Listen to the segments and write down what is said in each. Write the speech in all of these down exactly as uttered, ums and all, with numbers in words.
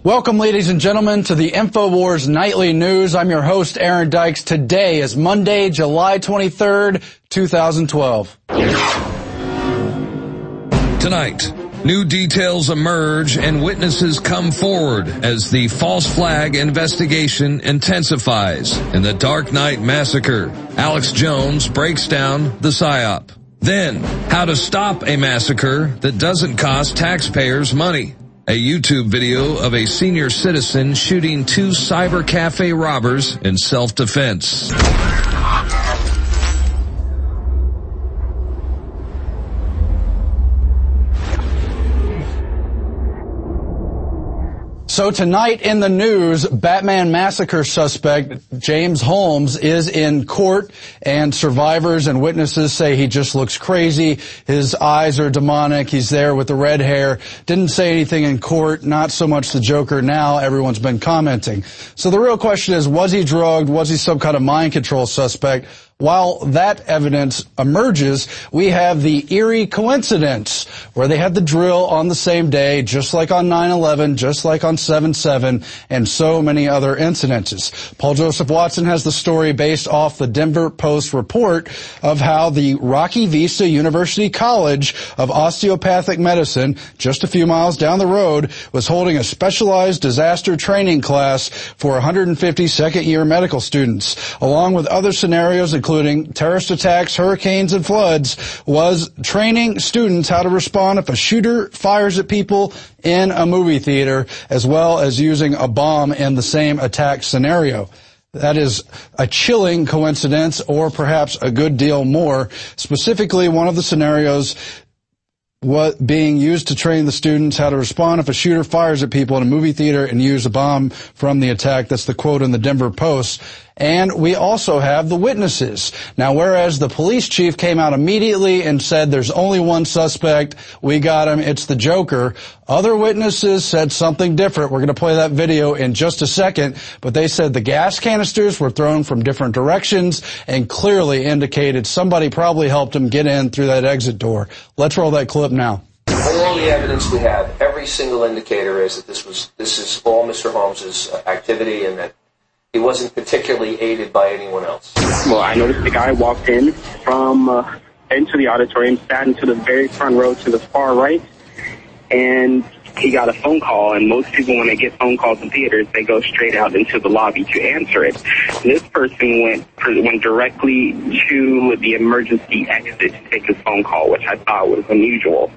Welcome, ladies and gentlemen, to the InfoWars Nightly News. I'm your host, Aaron Dykes. Today is Monday, July twenty-third, two thousand twelve. Tonight, new details emerge and witnesses come forward as the false flag investigation intensifies. In the Dark Knight Massacre, Alex Jones breaks down the psyop. Then, how to stop a massacre that doesn't cost taxpayers money. A YouTube video of a senior citizen shooting two cyber cafe robbers in self-defense. So tonight in the news, Batman Massacre suspect James Holmes is in court, and survivors and witnesses say he just looks crazy. His eyes are demonic. He's there with the red hair. Didn't say anything in court, not so much the Joker now. Everyone's been commenting. So the real question is, was he drugged? Was he some kind of mind control suspect? While that evidence emerges, we have the eerie coincidence where they had the drill on the same day, just like on nine eleven, just like on seven seven, and so many other incidences. Paul Joseph Watson has the story based off the Denver Post report of how the Rocky Vista University College of Osteopathic Medicine, just a few miles down the road, was holding a specialized disaster training class for one hundred fifty second-year medical students, along with other scenarios, including including terrorist attacks, hurricanes, and floods, was training students how to respond if a shooter fires at people in a movie theater, as well as using a bomb in the same attack scenario. That is a chilling coincidence, or perhaps a good deal more. Specifically, one of the scenarios what being used to train the students how to respond if a shooter fires at people in a movie theater and use a bomb from the attack. That's the quote in the Denver Post. And we also have the witnesses. Now, whereas the police chief came out immediately and said there's only one suspect, we got him, it's the Joker, other witnesses said something different. We're going to play that video in just a second, but they said the gas canisters were thrown from different directions and clearly indicated somebody probably helped him get in through that exit door. Let's roll that clip now. All the evidence we have, every single indicator is that this was this is all Mister Holmes's activity, and that he wasn't particularly aided by anyone else. Well, I noticed the guy walked in from uh, into the auditorium, sat into the very front row to the far right, and he got a phone call. And most people, when they get phone calls in theaters, they go straight out into the lobby to answer it. This person went went directly to the emergency exit to take his phone call, which I thought was unusual.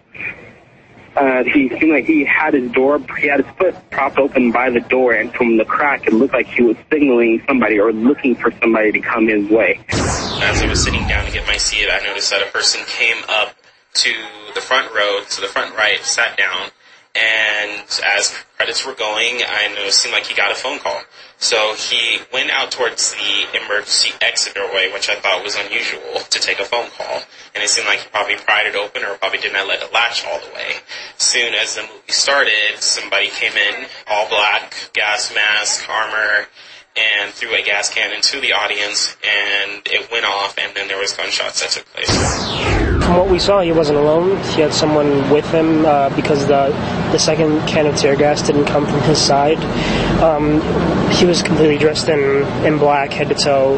Uh, he seemed like he had his door, he had his foot propped open by the door, and from the crack, it looked like he was signaling somebody or looking for somebody to come his way. As I was sitting down to get my seat, I noticed that a person came up to the front row, to the front right, sat down, and as credits were going, I noticed it seemed like he got a phone call. So he went out towards the emergency exit doorway, which I thought was unusual, to take a phone call. And it seemed like he probably pried it open or probably did not let it latch all the way. Soon as the movie started, somebody came in, all black, gas mask, armor, and threw a gas can into the audience, and it went off, and then there was gunshots that took place. From what we saw, he wasn't alone. He had someone with him uh, because the the second can of tear gas didn't come from his side. Um, he was completely dressed in, in black, head to toe.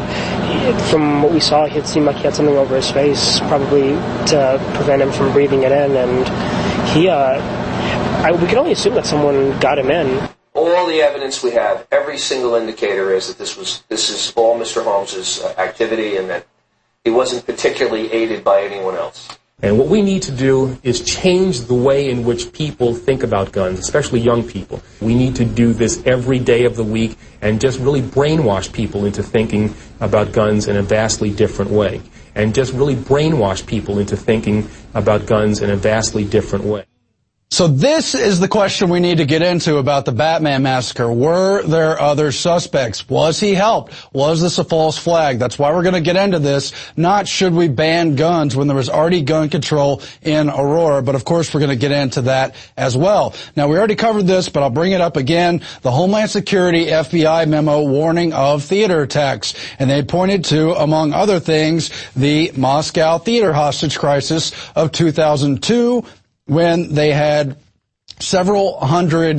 From what we saw, it seemed like he had something over his face, probably to prevent him from breathing it in. And he, uh, I, we can only assume that someone got him in. All the evidence we have, every single indicator is that this was this is all Mister Holmes's activity, and that he wasn't particularly aided by anyone else. And what we need to do is change the way in which people think about guns, especially young people. We need to do this every day of the week and just really brainwash people into thinking about guns in a vastly different way. And just really brainwash people into thinking about guns in a vastly different way. So this is the question we need to get into about the Batman Massacre. Were there other suspects? Was he helped? Was this a false flag? That's why we're going to get into this. Not should we ban guns when there was already gun control in Aurora, but of course we're going to get into that as well. Now, we already covered this, but I'll bring it up again. The Homeland Security F B I memo warning of theater attacks. And they pointed to, among other things, the Moscow theater hostage crisis of two thousand two, when they had several hundred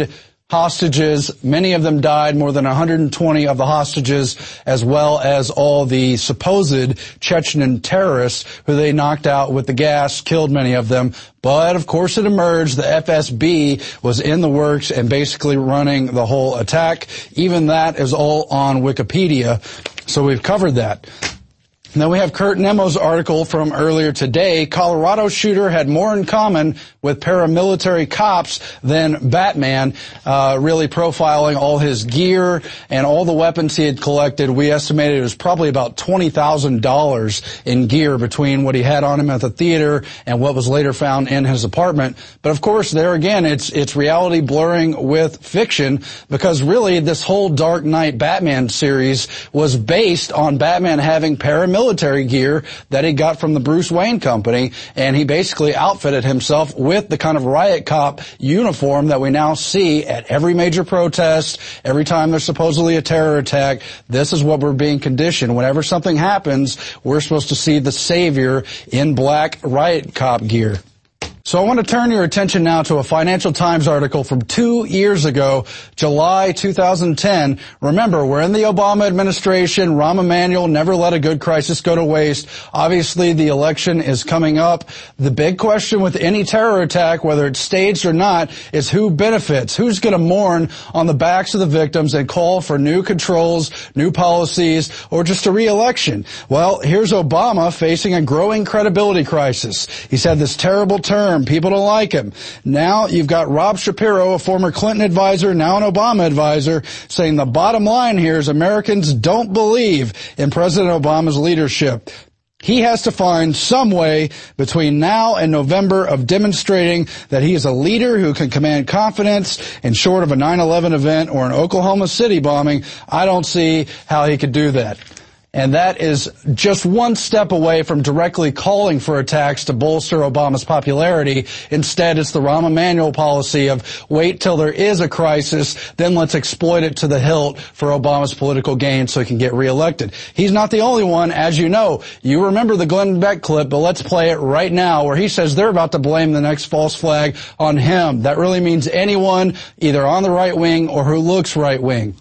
hostages. Many of them died, more than one hundred twenty of the hostages, as well as all the supposed Chechen terrorists who they knocked out with the gas, killed many of them. But, of course, it emerged the F S B was in the works and basically running the whole attack. Even that is all on Wikipedia, so we've covered that. Then we have Kurt Nemo's article from earlier today. Colorado shooter had more in common with paramilitary cops than Batman, uh, really profiling all his gear and all the weapons he had collected. We estimated it was probably about twenty thousand dollars in gear between what he had on him at the theater and what was later found in his apartment. But of course, there again, it's, it's reality blurring with fiction, because really this whole Dark Knight Batman series was based on Batman having paramilitary military gear that he got from the Bruce Wayne Company, and he basically outfitted himself with the kind of riot cop uniform that we now see at every major protest, every time there's supposedly a terror attack. This is what we're being conditioned. Whenever something happens, we're supposed to see the savior in black riot cop gear. So I want to turn your attention now to a Financial Times article from two years ago, July two thousand ten. Remember, we're in the Obama administration. Rahm Emanuel never let a good crisis go to waste. Obviously, the election is coming up. The big question with any terror attack, whether it's staged or not, is who benefits? Who's going to mourn on the backs of the victims and call for new controls, new policies, or just a re-election? Well, here's Obama facing a growing credibility crisis. He's had this terrible term. People don't like him. Now you've got Rob Shapiro, a former Clinton advisor, now an Obama advisor, saying the bottom line here is Americans don't believe in President Obama's leadership. He has to find some way between now and November of demonstrating that he is a leader who can command confidence, and short of a nine eleven event or an Oklahoma City bombing, I don't see how he could do that. And that is just one step away from directly calling for attacks to bolster Obama's popularity. Instead, it's the Rahm Emanuel policy of wait till there is a crisis, then let's exploit it to the hilt for Obama's political gain so he can get reelected. He's not the only one, as you know. You remember the Glenn Beck clip, but let's play it right now, where he says they're about to blame the next false flag on him. That really means anyone either on the right wing or who looks right wing.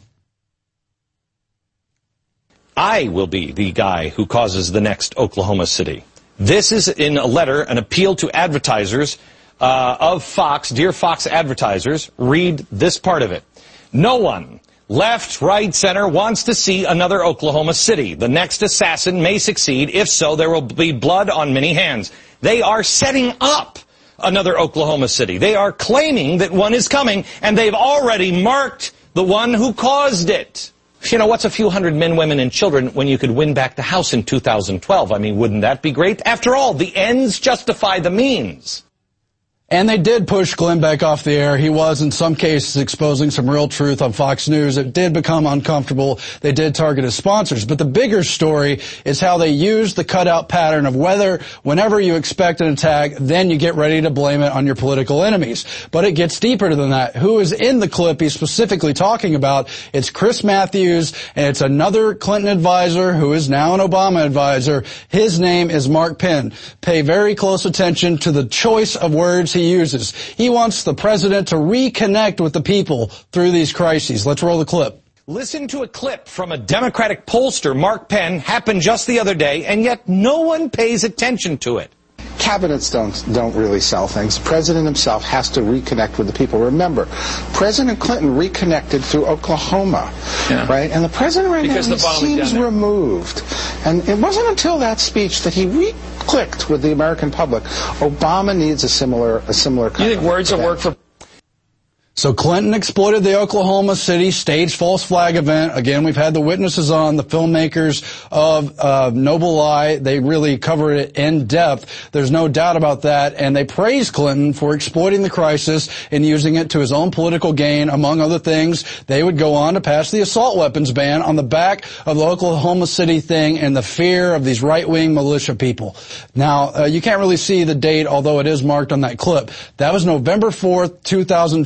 I will be the guy who causes the next Oklahoma City. This is in a letter, an appeal to advertisers uh, of Fox. Dear Fox advertisers, read this part of it. No one, left, right, center, wants to see another Oklahoma City. The next assassin may succeed. If so, there will be blood on many hands. They are setting up another Oklahoma City. They are claiming that one is coming, and they've already marked the one who caused it. You know, what's a few hundred men, women, and children when you could win back the House in two thousand twelve? I mean, wouldn't that be great? After all, the ends justify the means. And they did push Glenn Beck off the air. He was, in some cases, exposing some real truth on Fox News. It did become uncomfortable. They did target his sponsors. But the bigger story is how they used the cutout pattern of whether, whenever you expect an attack, then you get ready to blame it on your political enemies. But it gets deeper than that. Who is in the clip he's specifically talking about? It's Chris Matthews, and it's another Clinton advisor who is now an Obama advisor. His name is Mark Penn. Pay very close attention to the choice of words he uses. He wants the president to reconnect with the people through these crises. Let's roll the clip. Listen to a clip from a Democratic pollster, Mark Penn, happened just the other day, and yet no one pays attention to it. Cabinets don't don't really sell things. The president himself has to reconnect with the people. Remember, President Clinton reconnected through Oklahoma, yeah. right? And the president right because now he seems removed. And it wasn't until that speech that he re-clicked with the American public. Obama needs a similar a similar. You think words will work for? So Clinton exploited the Oklahoma City staged false flag event. Again, we've had the witnesses on, the filmmakers of uh, Noble Lie. They really covered it in depth. There's no doubt about that. And they praised Clinton for exploiting the crisis and using it to his own political gain. Among other things, they would go on to pass the assault weapons ban on the back of the Oklahoma City thing and the fear of these right-wing militia people. Now, uh, you can't really see the date, although it is marked on that clip. That was November fourth, two thousand ten.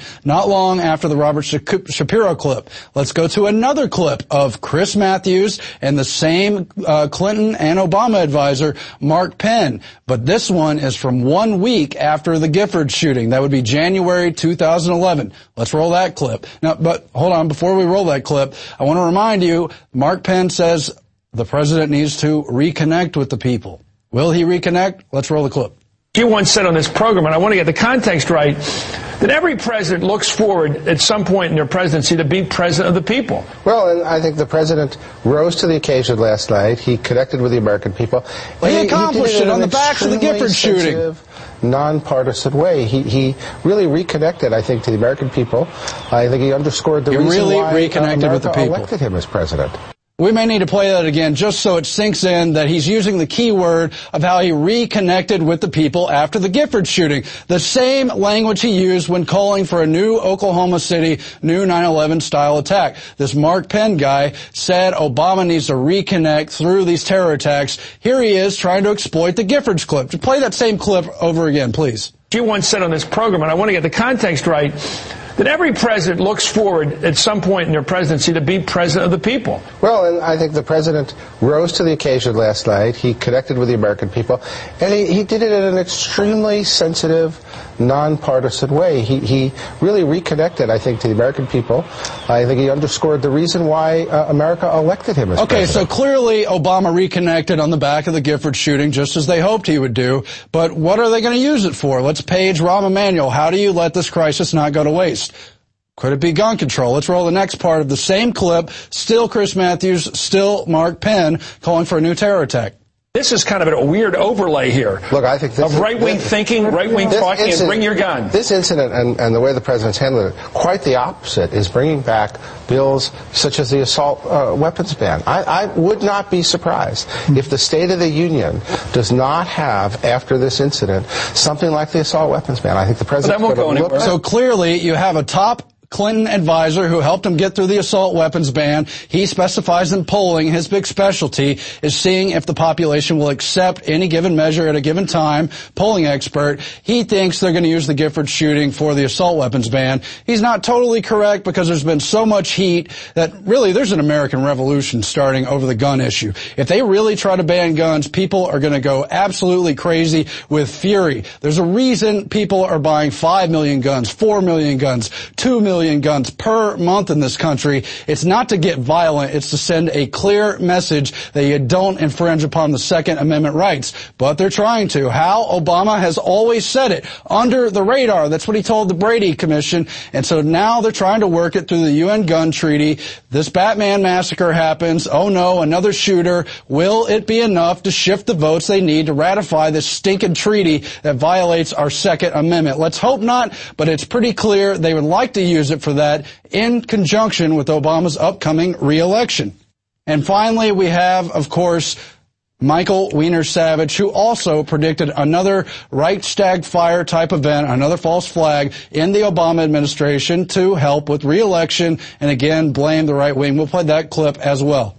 not long after the Robert Shapiro clip. Let's go to another clip of Chris Matthews and the same uh, Clinton and Obama advisor, Mark Penn. But this one is from one week after the Gifford shooting. That would be January two thousand eleven. Let's roll that clip. Now, but hold on, before we roll that clip, I want to remind you, Mark Penn says the president needs to reconnect with the people. Will he reconnect? Let's roll the clip. You once said on this program, and I want to get the context right, that every president looks forward at some point in their presidency to be president of the people. Well, and I think the president rose to the occasion last night. He connected with the American people. Well, he, he accomplished he it on the backs of the Gifford shooting. Non-partisan way. He he really reconnected, I think, to the American people. I think he underscored the he reason really why reconnected America with the people. elected him as president. We may need to play that again just so it sinks in that he's using the key word of how he reconnected with the people after the Gifford shooting. The same language he used when calling for a new Oklahoma City, new nine eleven style attack. This Mark Penn guy said Obama needs to reconnect through these terror attacks. Here he is trying to exploit the Giffords clip. To play that same clip over again, please. You once said on this program, and I want to get the context right, that every president looks forward at some point in their presidency to be president of the people. Well, and I think the president rose to the occasion last night. He connected with the American people, and he, he did it in an extremely sensitive, nonpartisan way. He, he really reconnected, I think, to the American people. I think he underscored the reason why uh, America elected him as okay, president. Okay, so clearly Obama reconnected on the back of the Gifford shooting, just as they hoped he would do. But what are they going to use it for? Let's page Rahm Emanuel. How do you let this crisis not go to waste? Could it be gun control? Let's roll the next part of the same clip. Still Chris Matthews, still Mark Penn calling for a new terror attack. This is kind of a weird overlay here. Look, I think this of right-wing this, thinking, right-wing talking, and bring your gun. This incident and, and the way the president's handled it, quite the opposite, is bringing back bills such as the assault uh, weapons ban. I, I would not be surprised if the State of the Union does not have, after this incident, something like the assault weapons ban. I think the president's going to look. So clearly, you have a top Clinton advisor who helped him get through the assault weapons ban. He specifies in polling. His big specialty is seeing if the population will accept any given measure at a given time. Polling expert. He thinks they're going to use the Gifford shooting for the assault weapons ban. He's not totally correct because there's been so much heat that really there's an American revolution starting over the gun issue. If they really try to ban guns, people are going to go absolutely crazy with fury. There's a reason people are buying five million guns, four million guns, two million guns per month in this country. It's not to get violent. It's to send a clear message that you don't infringe upon the Second Amendment rights. But they're trying to. How? Obama has always said it. Under the radar. That's what he told the Brady Commission. And so now they're trying to work it through the U N gun treaty. This Batman massacre happens. Oh no, another shooter. Will it be enough to shift the votes they need to ratify this stinking treaty that violates our Second Amendment? Let's hope not, but it's pretty clear they would like to use it for that in conjunction with Obama's upcoming re-election. And finally, we have, of course, Michael Weiner Savage, who also predicted another Reichstag fire type event, another false flag in the Obama administration to help with re-election and again blame the right wing. We'll play that clip as well.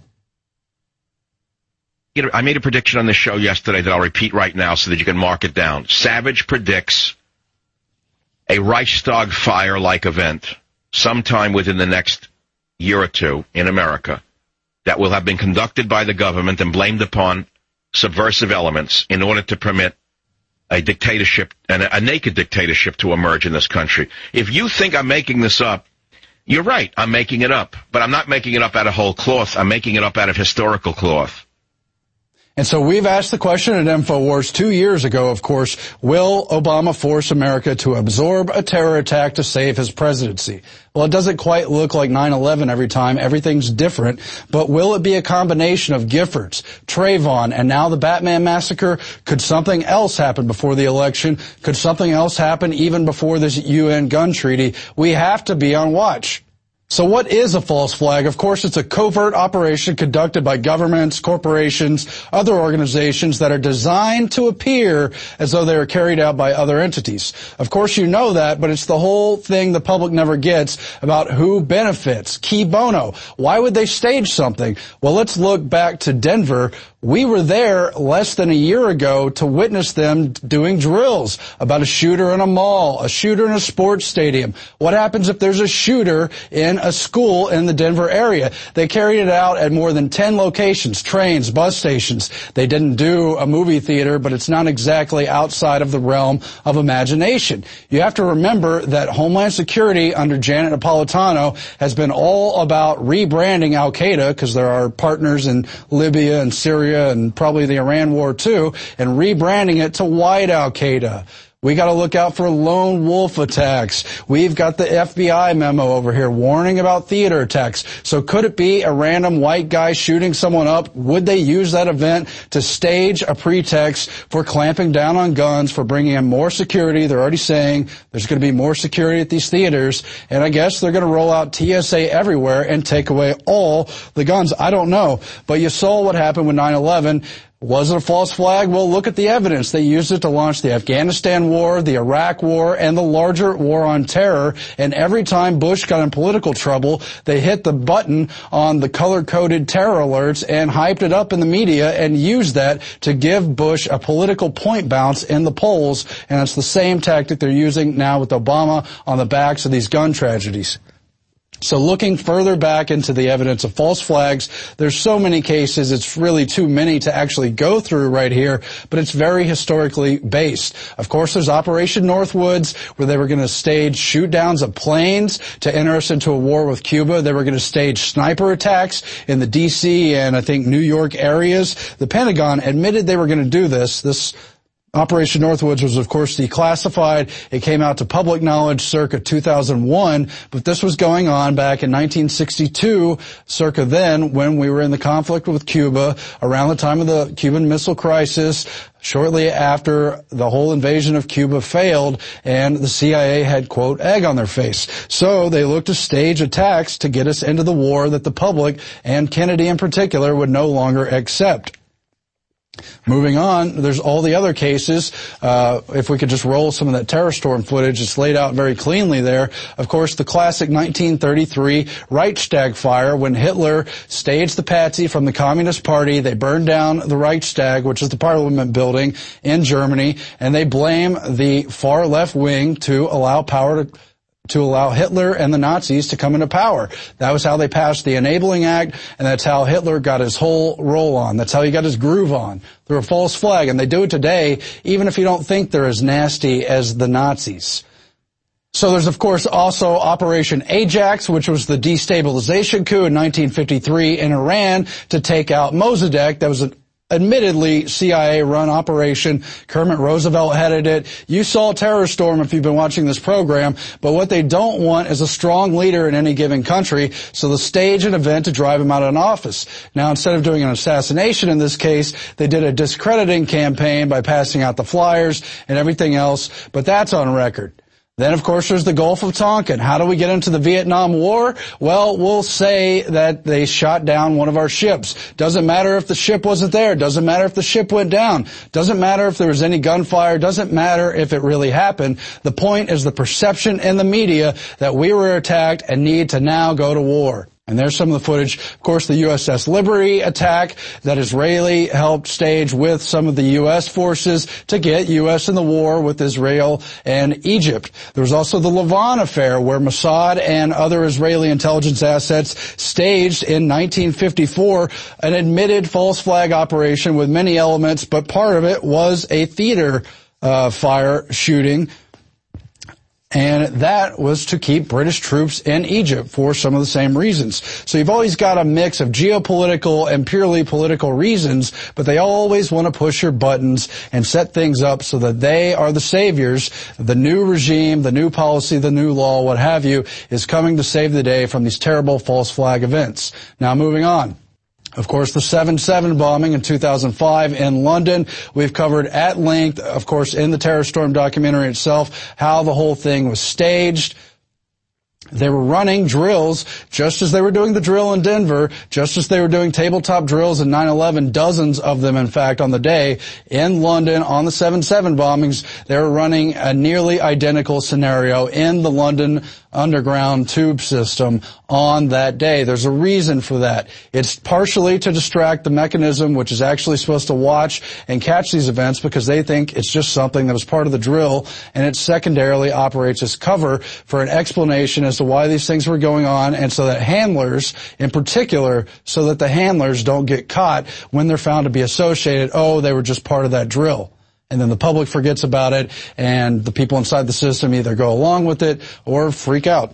I made a prediction on the show yesterday that I'll repeat right now so that you can mark it down. Savage predicts a Reichstag fire-like event sometime within the next year or two in America that will have been conducted by the government and blamed upon subversive elements in order to permit a dictatorship, and a, a naked dictatorship to emerge in this country. If you think I'm making this up, you're right, I'm making it up. But I'm not making it up out of whole cloth. I'm making it up out of historical cloth. And so we've asked the question at InfoWars two years ago, of course, will Obama force America to absorb a terror attack to save his presidency? Well, it doesn't quite look like nine eleven every time. Everything's different. But will it be a combination of Giffords, Trayvon, and now the Batman massacre? Could something else happen before the election? Could something else happen even before this U N gun treaty? We have to be on watch. So what is a false flag? Of course, it's a covert operation conducted by governments, corporations, other organizations that are designed to appear as though they are carried out by other entities. Of course, you know that, but it's the whole thing the public never gets about who benefits. Key bono. Why would they stage something? Well, let's look back to Denver. We were there less than a year ago to witness them doing drills about a shooter in a mall, a shooter in a sports stadium. What happens if there's a shooter in a school in the Denver area? They carried it out at more than ten locations, trains, bus stations. They didn't do a movie theater, but it's not exactly outside of the realm of imagination. You have to remember that Homeland Security under Janet Napolitano has been all about rebranding Al-Qaeda, because there are partners in Libya and Syria and probably the Iran war too, and rebranding it to white Al-Qaeda. We got to look out for lone wolf attacks. We've got the F B I memo over here warning about theater attacks. So could it be a random white guy shooting someone up? Would they use that event to stage a pretext for clamping down on guns, for bringing in more security? They're already saying there's going to be more security at these theaters. And I guess they're going to roll out T S A everywhere and take away all the guns. I don't know. But you saw what happened with nine eleven. Was it a false flag? Well, look at the evidence. They used it to launch the Afghanistan war, the Iraq war, and the larger war on terror. And every time Bush got in political trouble, they hit the button on the color-coded terror alerts and hyped it up in the media and used that to give Bush a political point bounce in the polls. And it's the same tactic they're using now with Obama on the backs of these gun tragedies. So looking further back into the evidence of false flags, there's so many cases, it's really too many to actually go through right here, but it's very historically based. Of course, there's Operation Northwoods, where they were going to stage shoot-downs of planes to enter us into a war with Cuba. They were going to stage sniper attacks in the D C and I think New York areas. The Pentagon admitted they were going to do this. This Operation Northwoods was, of course, declassified. It came out to public knowledge circa two thousand one, but this was going on back in nineteen sixty-two, circa then, when we were in the conflict with Cuba, around the time of the Cuban Missile Crisis, shortly after the whole invasion of Cuba failed, and the C I A had, quote, egg on their face. So they looked to stage attacks to get us into the war that the public, and Kennedy in particular, would no longer accept. Moving on, there's all the other cases. Uh, if we could just roll some of that terror storm footage, it's laid out very cleanly there. Of course, the classic nineteen thirty-three Reichstag fire, when Hitler staged the patsy from the Communist Party. They burned down the Reichstag, which is the parliament building in Germany, and they blame the far left wing to allow power to to allow Hitler and the Nazis to come into power. That was how they passed the Enabling Act, and that's how Hitler got his whole roll on. That's how he got his groove on, through a false flag. And they do it today, even if you don't think they're as nasty as the Nazis. So there's, of course, also Operation Ajax, which was the destabilization coup in nineteen fifty-three in Iran to take out Mossadegh. That was an admittedly C I A-run operation. Kermit Roosevelt headed it. You saw Terror Storm if you've been watching this program, but what they don't want is a strong leader in any given country, so they stage an event to drive him out of an office. Now, instead of doing an assassination in this case, they did a discrediting campaign by passing out the flyers and everything else, but that's on record. Then, of course, there's the Gulf of Tonkin. How do we get into the Vietnam War? Well, we'll say that they shot down one of our ships. Doesn't matter if the ship wasn't there. Doesn't matter if the ship went down. Doesn't matter if there was any gunfire. Doesn't matter if it really happened. The point is the perception in the media that we were attacked and need to now go to war. And there's some of the footage. Of course, the U S S Liberty attack that Israeli helped stage with some of the U S forces to get U S in the war with Israel and Egypt. There was also the Lavon affair, where Mossad and other Israeli intelligence assets staged in nineteen fifty-four an admitted false flag operation with many elements, but part of it was a theater uh, fire shooting. And that was to keep British troops in Egypt for some of the same reasons. So you've always got a mix of geopolitical and purely political reasons, but they always want to push your buttons and set things up so that they are the saviors. The new regime, the new policy, the new law, what have you, is coming to save the day from these terrible false flag events. Now, moving on. Of course, the seven seven bombing in two thousand five in London. We've covered at length, of course, in the Terror Storm documentary itself, how the whole thing was staged. They were running drills just as they were doing the drill in Denver, just as they were doing tabletop drills in nine eleven, dozens of them, in fact, on the day in London on the seven seven bombings. They were running a nearly identical scenario in the London underground tube system on that day. There's a reason for that. It's partially to distract the mechanism, which is actually supposed to watch and catch these events, because they think it's just something that was part of the drill, and it secondarily operates as cover for an explanation as to why these things were going on, and so that handlers, in particular, so that the handlers don't get caught when they're found to be associated. Oh, they were just part of that drill. And then the public forgets about it, and the people inside the system either go along with it or freak out.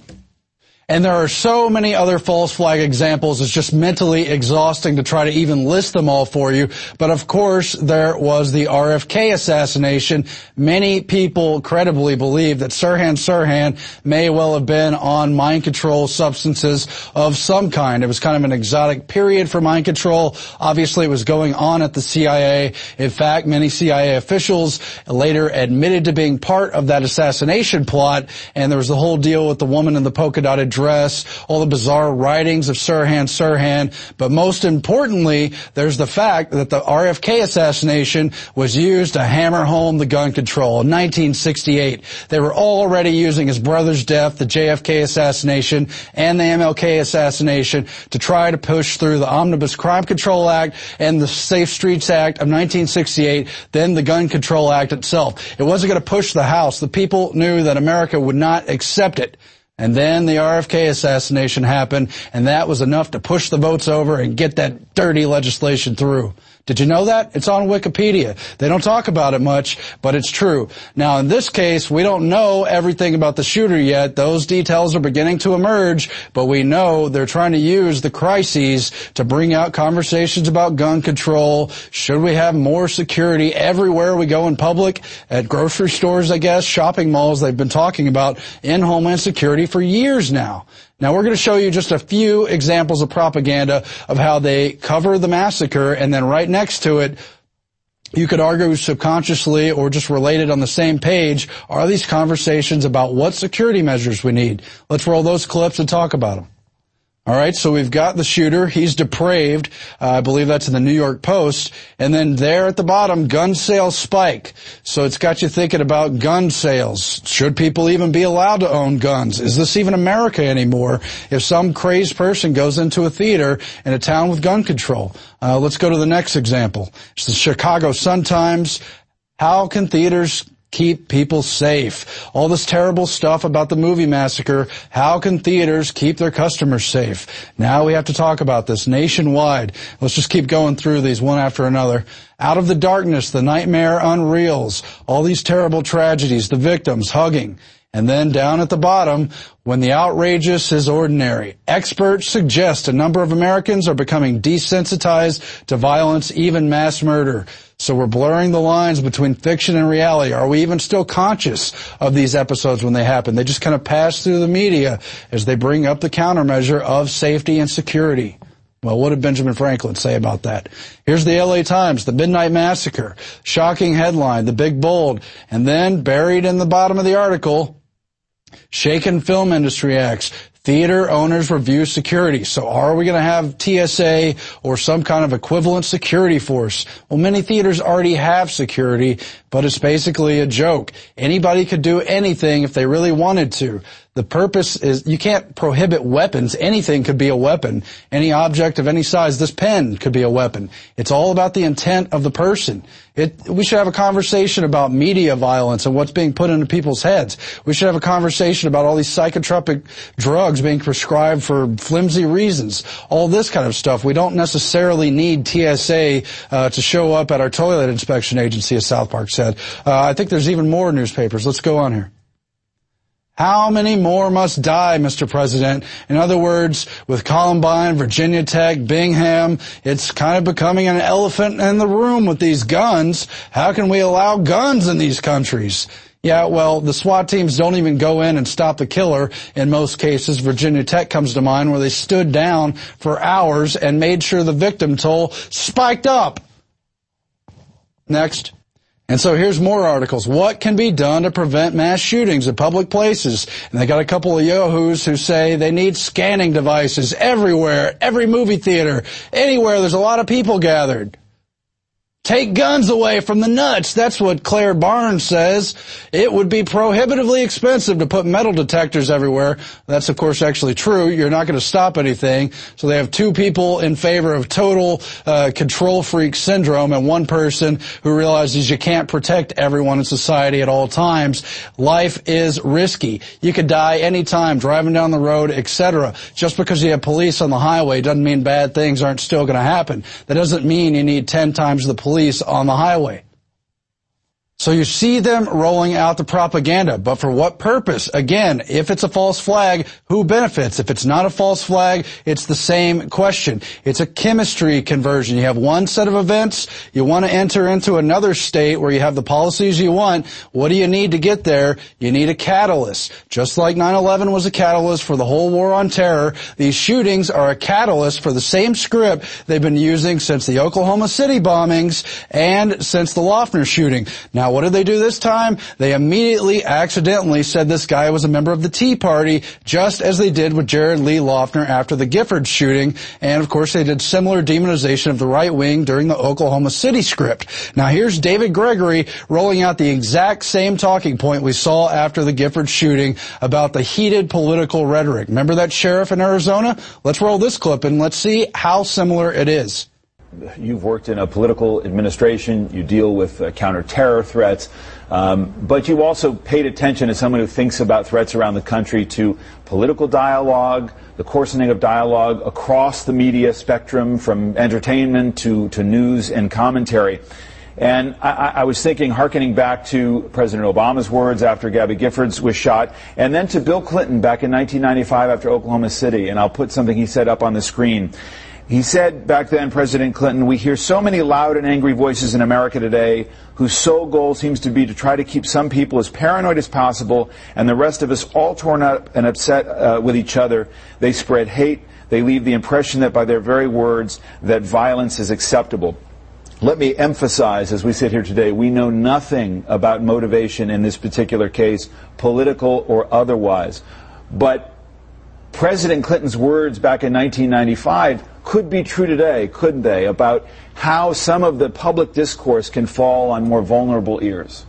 And there are so many other false flag examples, it's just mentally exhausting to try to even list them all for you. But of course, there was the R F K assassination. Many people credibly believe that Sirhan Sirhan may well have been on mind control substances of some kind. It was kind of an exotic period for mind control. Obviously, it was going on at the C I A. In fact, many C I A officials later admitted to being part of that assassination plot, and there was the whole deal with the woman in the polka-dotted dress, all the bizarre writings of Sirhan Sirhan. But most importantly, there's the fact that the R F K assassination was used to hammer home the gun control. In nineteen sixty-eight, they were already using his brother's death, the J F K assassination, and the M L K assassination to try to push through the Omnibus Crime Control Act and the Safe Streets Act of nineteen sixty-eight, then the Gun Control Act itself. It wasn't going to push the House. The people knew that America would not accept it. And then the R F K assassination happened, and that was enough to push the votes over and get that dirty legislation through. Did you know that? It's on Wikipedia. They don't talk about it much, but it's true. Now, in this case, we don't know everything about the shooter yet. Those details are beginning to emerge, but we know they're trying to use the crises to bring out conversations about gun control. Should we have more security everywhere we go in public? At grocery stores, I guess, shopping malls, they've been talking about in Homeland Security for years now. Now, we're going to show you just a few examples of propaganda of how they cover the massacre, and then right next to it, you could argue subconsciously or just related on the same page, are these conversations about what security measures we need. Let's roll those clips and talk about them. All right, so we've got the shooter. He's depraved. Uh, I believe that's in the New York Post. And then there at the bottom, gun sales spike. So it's got you thinking about gun sales. Should people even be allowed to own guns? Is this even America anymore if some crazed person goes into a theater in a town with gun control? Uh, let's go to the next example. It's the Chicago Sun-Times. How can theaters keep people safe? All this terrible stuff about the movie massacre. How can theaters keep their customers safe? Now we have to talk about this nationwide. Let's just keep going through these one after another. Out of the darkness, the nightmare unreels. All these terrible tragedies, the victims hugging. And then down at the bottom, when the outrageous is ordinary. Experts suggest a number of Americans are becoming desensitized to violence, even mass murder. So we're blurring the lines between fiction and reality. Are we even still conscious of these episodes when they happen? They just kind of pass through the media as they bring up the countermeasure of safety and security. Well, what did Benjamin Franklin say about that? Here's the L A Times, the Midnight Massacre. Shocking headline, the big bold. And then buried in the bottom of the article, shaken film industry acts. Theater owners review security. So are we going to have T S A or some kind of equivalent security force? Well, many theaters already have security, but it's basically a joke. Anybody could do anything if they really wanted to. The purpose is you can't prohibit weapons. Anything could be a weapon. Any object of any size. This pen could be a weapon. It's all about the intent of the person. It, we should have a conversation about media violence and what's being put into people's heads. We should have a conversation about all these psychotropic drugs being prescribed for flimsy reasons. All this kind of stuff. We don't necessarily need T S A uh, to show up at our toilet inspection agency, as South Park said. Uh, I think there's even more newspapers. Let's go on here. How many more must die, Mister President? In other words, with Columbine, Virginia Tech, Bingham, it's kind of becoming an elephant in the room with these guns. How can we allow guns in these countries? Yeah, well, the SWAT teams don't even go in and stop the killer in most cases. Virginia Tech comes to mind, where they stood down for hours and made sure the victim toll spiked up. Next. And so here's more articles. What can be done to prevent mass shootings at public places? And they got a couple of yahoos who say they need scanning devices everywhere, every movie theater, anywhere there's a lot of people gathered. Take guns away from the nuts. That's what Claire Barnes says. It would be prohibitively expensive to put metal detectors everywhere. That's, of course, actually true. You're not going to stop anything. So they have two people in favor of total uh, control freak syndrome and one person who realizes you can't protect everyone in society at all times. Life is risky. You could die anytime driving down the road, et cetera. Just because you have police on the highway doesn't mean bad things aren't still going to happen. That doesn't mean you need ten times the police police on the highway. So you see them rolling out the propaganda, but for what purpose? Again, if it's a false flag, who benefits? If it's not a false flag, it's the same question. It's a chemistry conversion. You have one set of events, you want to enter into another state where you have the policies you want. What do you need to get there? You need a catalyst. Just like nine eleven was a catalyst for the whole war on terror, these shootings are a catalyst for the same script they've been using since the Oklahoma City bombings and since the Loeffner shooting. Now, what did they do this time? They immediately accidentally said this guy was a member of the Tea Party, just as they did with Jared Lee Loeffner after the Gifford shooting. And, of course, they did similar demonization of the right wing during the Oklahoma City script. Now, here's David Gregory rolling out the exact same talking point we saw after the Gifford shooting about the heated political rhetoric. Remember that sheriff in Arizona? Let's roll this clip and let's see how similar it is. You've worked in a political administration. You deal with uh, counter-terror threats. Um, but you've also paid attention as someone who thinks about threats around the country to political dialogue, the coarsening of dialogue across the media spectrum, from entertainment to, to news and commentary. And I, I was thinking, hearkening back to President Obama's words after Gabby Giffords was shot, and then to Bill Clinton back in nineteen ninety-five after Oklahoma City. And I'll put something he said up on the screen. He said back then, President Clinton, "We hear so many loud and angry voices in America today whose sole goal seems to be to try to keep some people as paranoid as possible and the rest of us all torn up and upset uh, with each other. They spread hate. They leave the impression that by their very words that violence is acceptable." Let me emphasize, as we sit here today, we know nothing about motivation in this particular case, political or otherwise. But President Clinton's words back in nineteen ninety-five could be true today, couldn't they, about how some of the public discourse can fall on more vulnerable ears?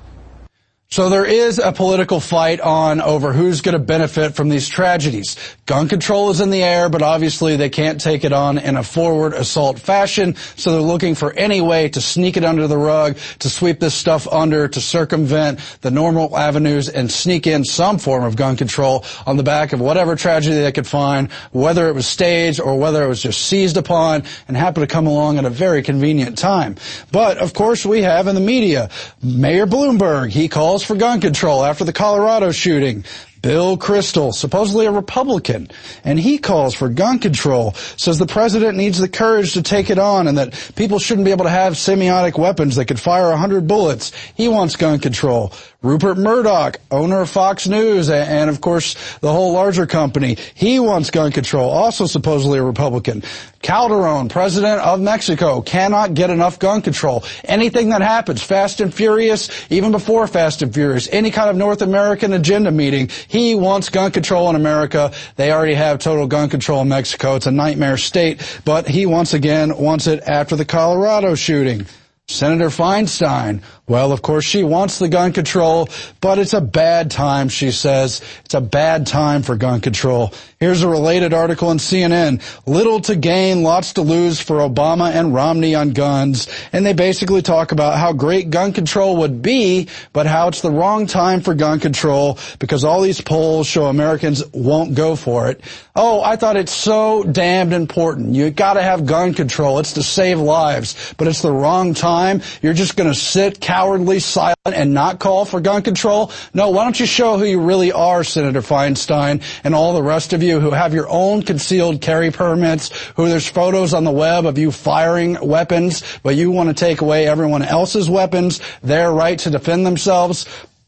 So there is a political fight on over who's going to benefit from these tragedies. Gun control is in the air, but obviously they can't take it on in a forward assault fashion, so they're looking for any way to sneak it under the rug, to sweep this stuff under, to circumvent the normal avenues and sneak in some form of gun control on the back of whatever tragedy they could find, whether it was staged or whether it was just seized upon and happened to come along at a very convenient time. But, of course, we have in the media Mayor Bloomberg. He calls for gun control after the Colorado shooting. Bill Kristol, supposedly a Republican, and he calls for gun control, says the president needs the courage to take it on and that people shouldn't be able to have semiotic weapons that could fire a hundred bullets. He wants gun control. Rupert Murdoch, owner of Fox News and, and, of course, the whole larger company, he wants gun control, also supposedly a Republican. Calderon, president of Mexico, cannot get enough gun control. Anything that happens, Fast and Furious, even before Fast and Furious, any kind of North American agenda meeting, he wants gun control in America. They already have total gun control in Mexico. It's a nightmare state, but he once again wants it after the Colorado shooting. Senator Feinstein, well, of course, she wants the gun control, but it's a bad time, she says. It's a bad time for gun control. Here's a related article in C N N. Little to gain, lots to lose for Obama and Romney on guns. And they basically talk about how great gun control would be, but how it's the wrong time for gun control because all these polls show Americans won't go for it. Oh, I thought it's so damned important. You gotta have gun control. It's to save lives, but it's the wrong time. You're just gonna sit cowardly silent and not call for gun control? No, why don't you show who you really are, Senator Feinstein, and all the rest of you who have your own concealed carry permits, who there's photos on the web of you firing weapons, but you want to take away everyone else's weapons, their right to defend themselves.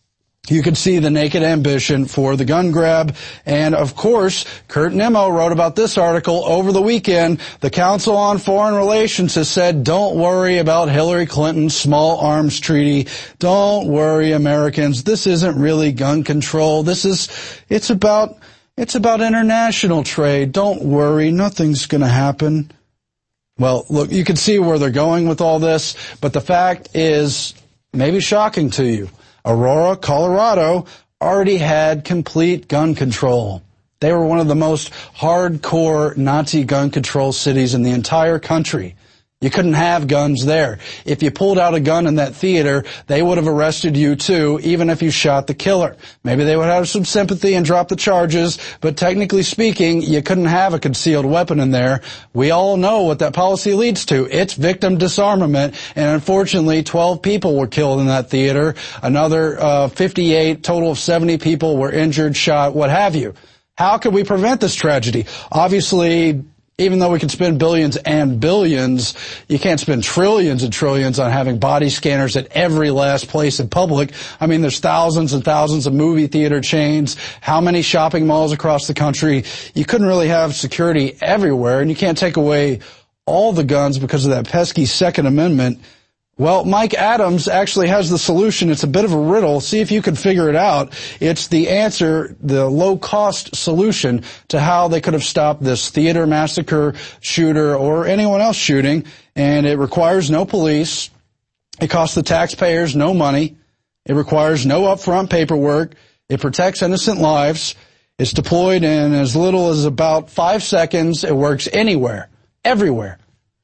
you could see the naked ambition for the gun grab. And, of course, Kurt Nimmo wrote about this article over the weekend. The Council on Foreign Relations has said, don't worry about Hillary Clinton's small arms treaty. Don't worry, Americans. This isn't really gun control. This is, it's about, it's about international trade. Don't worry. Nothing's going to happen. Well, look, you can see where they're going with all this, but the fact is maybe shocking to you. Aurora, Colorado, already had complete gun control. They were one of the most hardcore Nazi gun control cities in the entire country. You couldn't have guns there. If you pulled out a gun in that theater, they would have arrested you too, even if you shot the killer. Maybe they would have some sympathy and drop the charges, but technically speaking, you couldn't have a concealed weapon in there. We all know what that policy leads to. It's victim disarmament, and unfortunately, twelve people were killed in that theater. Another uh, fifty-eight, total of seventy people were injured, shot, what have you. How could we prevent this tragedy? Obviously, even though we can spend billions and billions, you can't spend trillions and trillions on having body scanners at every last place in public. I mean, there's thousands and thousands of movie theater chains. How many shopping malls across the country? You couldn't really have security everywhere, and you can't take away all the guns because of that pesky Second Amendment. Well, Mike Adams actually has the solution. It's a bit of a riddle. See if you can figure it out. It's the answer, the low-cost solution to how they could have stopped this theater massacre shooter or anyone else shooting. And it requires no police. It costs the taxpayers no money. It requires no upfront paperwork. It protects innocent lives. It's deployed in as little as about five seconds. It works anywhere, everywhere.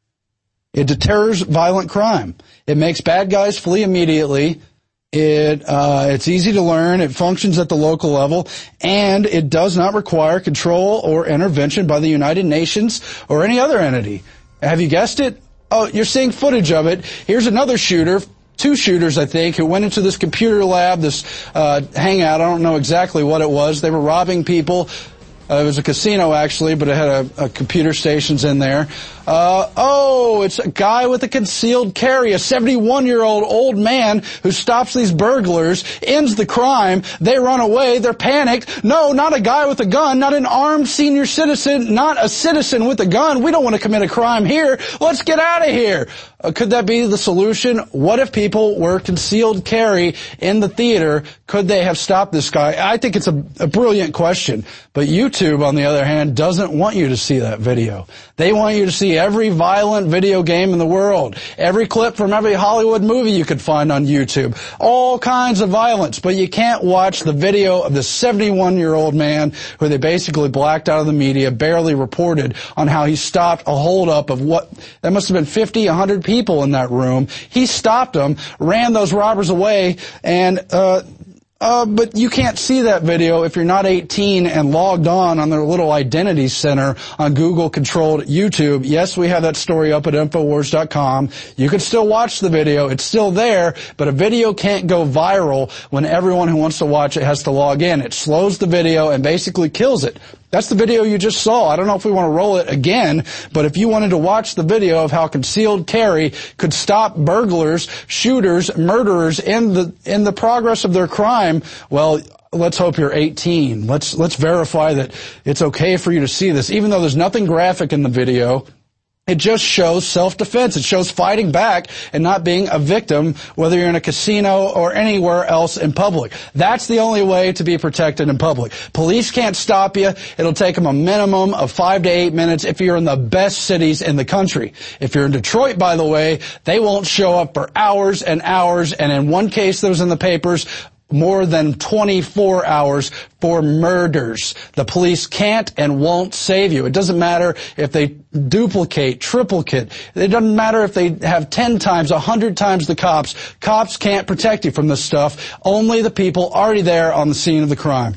It deters violent crime. It makes bad guys flee immediately. It, uh, it's easy to learn. It functions at the local level, and it does not require control or intervention by the United Nations or any other entity. Have you guessed it? Oh, you're seeing footage of it. Here's another shooter. Two shooters, I think, who went into this computer lab, this, uh, hangout. I don't know exactly what it was. They were robbing people. Uh, it was a casino, actually, but it had a, a computer stations in there. Uh, oh, it's a guy with a concealed carry, a seventy-one-year-old old man who stops these burglars, ends the crime. They run away. They're panicked. No, not a guy with a gun, not an armed senior citizen, not a citizen with a gun. We don't want to commit a crime here. Let's get out of here. Uh, could that be the solution? What if people were concealed carry in the theater? Could they have stopped this guy? I think it's a, a brilliant question. But YouTube, on the other hand, doesn't want you to see that video. They want you to see every violent video game in the world, every clip from every Hollywood movie you could find on YouTube, all kinds of violence. But you can't watch the video of the seventy-one-year-old man who they basically blacked out of the media, barely reported on how he stopped a holdup of what, that must have been fifty, one hundred people in that room. He stopped them, ran those robbers away, and uh Uh, but you can't see that video if you're not eighteen and logged on on their little identity center on Google-controlled YouTube. Yes, we have that story up at Infowars dot com. You can still watch the video. It's still there, but a video can't go viral when everyone who wants to watch it has to log in. It slows the video and basically kills it. That's the video you just saw. I don't know if we want to roll it again, but if you wanted to watch the video of how concealed carry could stop burglars, shooters, murderers in the in the progress of their crime, well, let's hope you're eighteen. Let's let's verify that it's okay for you to see this, even though there's nothing graphic in the video. It just shows self-defense. It shows fighting back and not being a victim, whether you're in a casino or anywhere else in public. That's the only way to be protected in public. Police can't stop you. It'll take them a minimum of five to eight minutes if you're in the best cities in the country. If you're in Detroit, by the way, they won't show up for hours and hours, and in one case that was in the papers, more than twenty-four hours for murders. The police can't and won't save you. It doesn't matter if they duplicate, triplicate. It doesn't matter if they have ten times, one hundred times the cops. Cops can't protect you from this stuff. Only the people already there on the scene of the crime.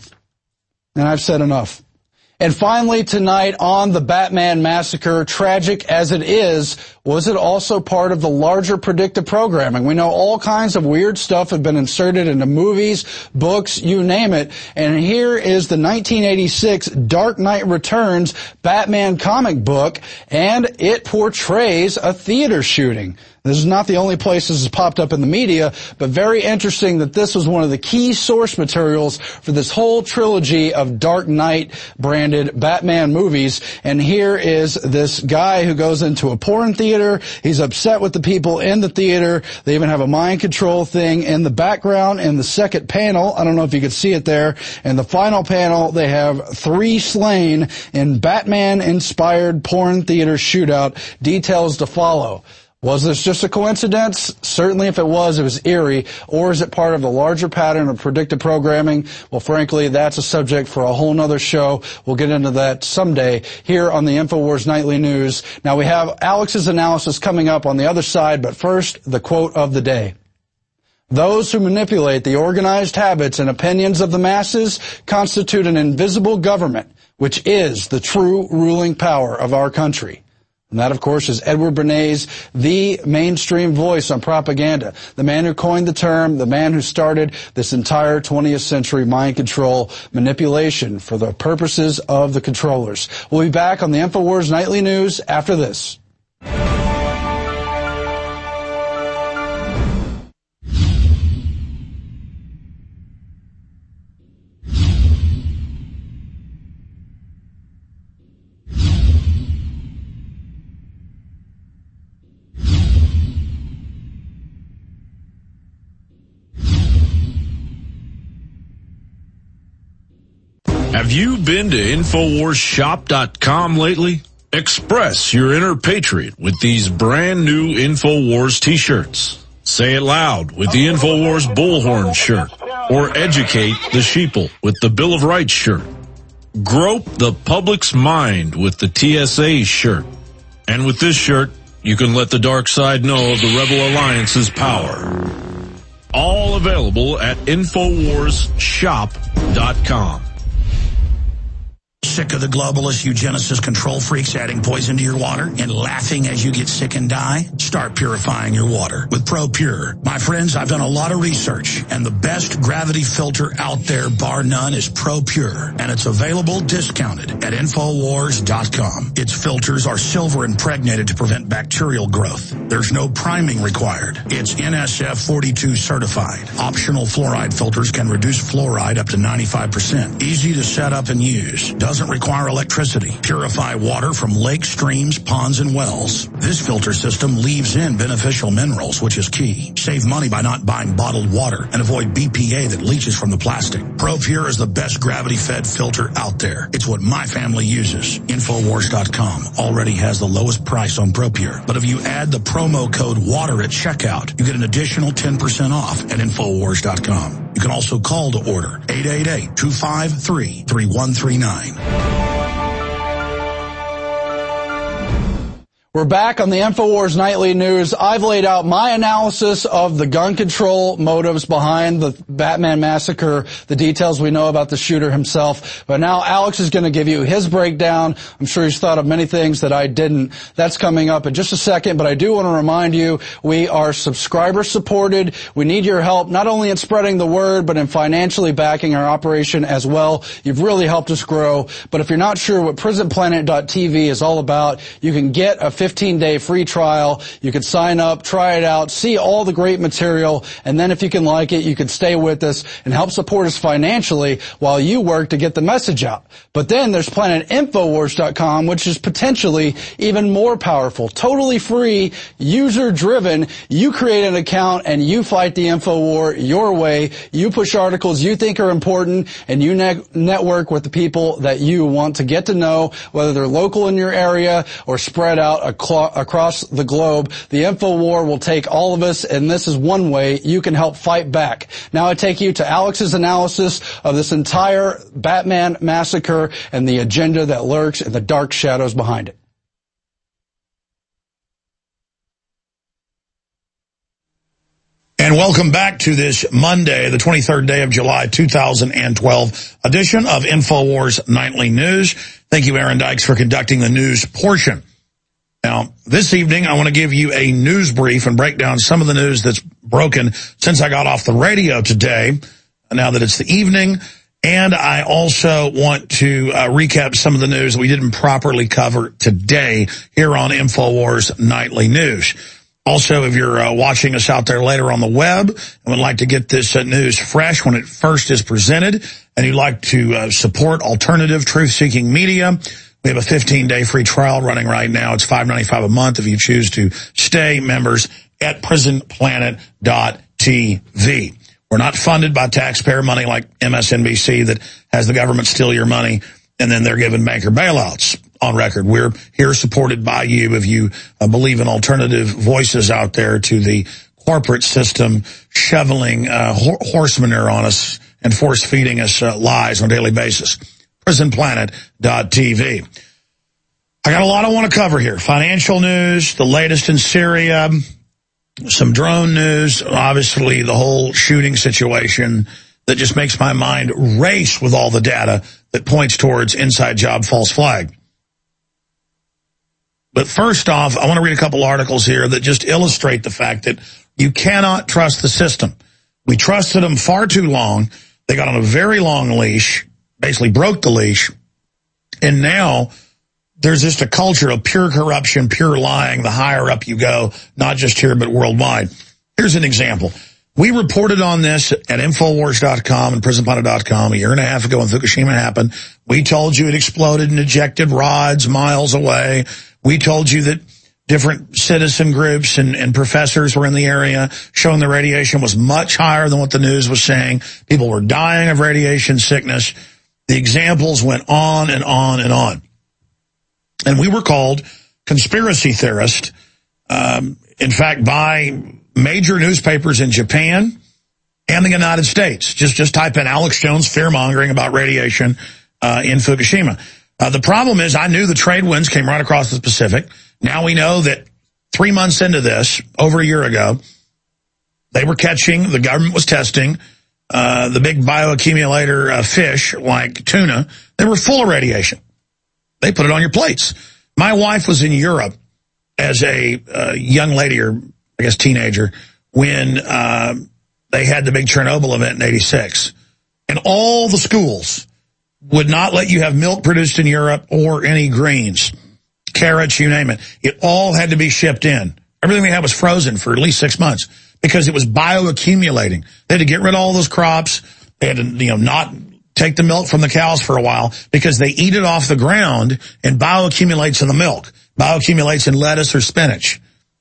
And I've said enough. And finally tonight on the Batman Massacre, tragic as it is, was it also part of the larger predictive programming? We know all kinds of weird stuff have been inserted into movies, books, you name it. And here is the nineteen eighty-six Dark Knight Returns Batman comic book, and it portrays a theater shooting. This is not the only place this has popped up in the media, but very interesting that this was one of the key source materials for this whole trilogy of Dark Knight branded Batman movies. And here is this guy who goes into a porn theater. He's upset with the people in the theater. They even have a mind control thing in the background in the second panel. I don't know if you could see it there. In the final panel, they have three slain in Batman-inspired porn theater shootout. Details to follow. Was this just a coincidence? Certainly if it was, it was eerie. Or is it part of the larger pattern of predictive programming? Well, frankly, that's a subject for a whole nother show. We'll get into that someday here on the InfoWars Nightly News. Now, we have Alex's analysis coming up on the other side, but first, the quote of the day. Those who manipulate the organized habits and opinions of the masses constitute an invisible government, which is the true ruling power of our country. And that, of course, is Edward Bernays, the mainstream voice on propaganda, the man who coined the term, the man who started this entire twentieth century mind control manipulation for the purposes of the controllers. We'll be back on the InfoWars Nightly News after this. Have you been to Infowars Shop dot com lately? Express your inner patriot with these brand new Infowars t-shirts. Say it loud with the Infowars Bullhorn shirt. Or educate the sheeple with the Bill of Rights shirt. Grope the public's mind with the T S A shirt. And with this shirt, you can let the dark side know of the Rebel Alliance's power. All available at Infowars Shop dot com. Sick of the globalist eugenicist control freaks adding poison to your water and laughing as you get sick and die? Start purifying your water with ProPure. My friends, I've done a lot of research, and the best gravity filter out there, bar none, is ProPure, and it's available discounted at Infowars dot com. Its filters are silver impregnated to prevent bacterial growth. There's no priming required. It's N S F forty-two certified. Optional fluoride filters can reduce fluoride up to ninety-five percent. Easy to set up and use. Doesn't require electricity. Purify water from lakes, streams, ponds, and wells. This filter system leaves in beneficial minerals, which is key. Save money by not buying bottled water and avoid B P A that leaches from the plastic. ProPure is the best gravity-fed filter out there. It's what my family uses. Infowars dot com already has the lowest price on ProPure. But if you add the promo code WATER at checkout, you get an additional ten percent off at Infowars dot com. You can also call to order eight eight eight, two five three, three one three nine. We're back on the InfoWars Nightly News. I've laid out my analysis of the gun control motives behind the Batman massacre, the details we know about the shooter himself. But now Alex is going to give you his breakdown. I'm sure he's thought of many things that I didn't. That's coming up in just a second, but I do want to remind you we are subscriber supported. We need your help, not only in spreading the word, but in financially backing our operation as well. You've really helped us grow. But if you're not sure what prison planet dot t v is all about, you can get a fifteen day free trial. You can sign up, try it out, see all the great material, and then if you can like it, you can stay with us and help support us financially while you work to get the message out. But then there's Planet Infowars dot com, which is potentially even more powerful, totally free, user-driven. You create an account and you fight the info war your way. You push articles you think are important, and you ne- network with the people that you want to get to know, whether they're local in your area or spread out aclo- across the globe. The info war will take all of us, and this is one way you can help fight back. Now I take you to Alex's analysis of this entire Batman massacre and the agenda that lurks in the dark shadows behind it. And welcome back to this Monday, the twenty-third day of July, two thousand twelve edition of InfoWars Nightly News. Thank you, Aaron Dykes, for conducting the news portion. Now, this evening, I want to give you a news brief and break down some of the news that's broken since I got off the radio today, now that it's the evening. And I also want to uh, recap some of the news that we didn't properly cover today here on InfoWars Nightly News. Also, if you're uh, watching us out there later on the web and would like to get this uh, news fresh when it first is presented, and you'd like to uh, support alternative truth-seeking media, we have a fifteen-day free trial running right now. It's five ninety-five a month if you choose to stay members at prison planet dot t v. We're not funded by taxpayer money like M S N B C that has the government steal your money and then they're giving banker bailouts on record. We're here supported by you if you uh, believe in alternative voices out there to the corporate system shoveling uh, hor horse manure on us and force-feeding us uh, lies on a daily basis. prison planet dot t v. I got a lot I want to cover here. Financial news, the latest in Syria, some drone news, obviously the whole shooting situation that just makes my mind race with all the data that points towards inside job false flag. But first off, I want to read a couple articles here that just illustrate the fact that you cannot trust the system. We trusted them far too long. They got on a very long leash, basically broke the leash, and now there's just a culture of pure corruption, pure lying, the higher up you go, not just here but worldwide. Here's an example. We reported on this at Infowars dot com and Prison Planet dot com a year and a half ago when Fukushima happened. We told you it exploded and ejected rods miles away. We told you that different citizen groups and, and professors were in the area showing the radiation was much higher than what the news was saying. People were dying of radiation sickness. The examples went on and on and on. And we were called conspiracy theorists, um, in fact, by major newspapers in Japan and the United States. Just just type in Alex Jones fear-mongering about radiation uh, in Fukushima. Uh, the problem is I knew the trade winds came right across the Pacific. Now we know that three months into this, over a year ago, they were catching, the government was testing, uh, the big bioaccumulator uh, fish like tuna. They were full of radiation. They put it on your plates. My wife was in Europe as a uh, young lady, or I guess teenager, when uh, they had the big Chernobyl event in eighty-six. And all the schools would not let you have milk produced in Europe or any greens, carrots, you name it. It all had to be shipped in. Everything we had was frozen for at least six months because it was bioaccumulating. They had to get rid of all those crops. They had to, you know, not take the milk from the cows for a while because they eat it off the ground and bioaccumulates in the milk, bioaccumulates in lettuce or spinach.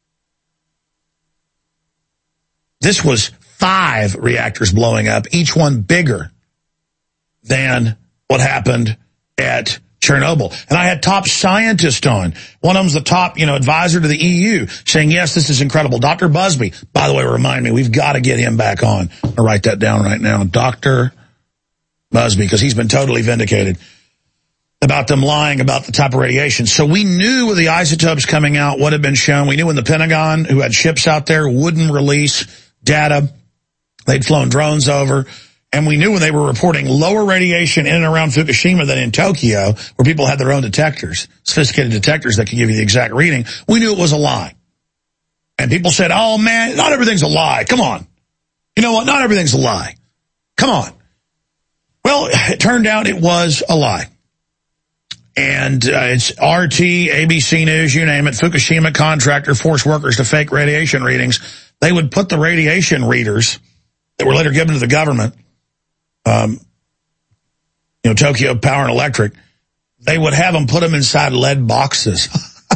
This was five reactors blowing up, each one bigger than what happened at Chernobyl. And I had top scientists on. One of them's the top, you know, advisor to the E U saying, yes, this is incredible. Doctor Busby, by the way, remind me, we've got to get him back on. I'll write that down right now. Doctor Busby, because he's been totally vindicated about them lying about the type of radiation. So we knew with the isotopes coming out what had been shown. We knew when the Pentagon, who had ships out there, wouldn't release data. They'd flown drones over. And we knew when they were reporting lower radiation in and around Fukushima than in Tokyo, where people had their own detectors, sophisticated detectors that could give you the exact reading. We knew it was a lie. And people said, oh, man, not everything's a lie. Come on. You know what? Not everything's a lie. Come on. Well, it turned out it was a lie. And uh, it's R T, A B C News, you name it, Fukushima contractor forced workers to fake radiation readings. They would put the radiation readers that were later given to the government, um, you know, Tokyo Power and Electric, they would have them put them inside lead boxes.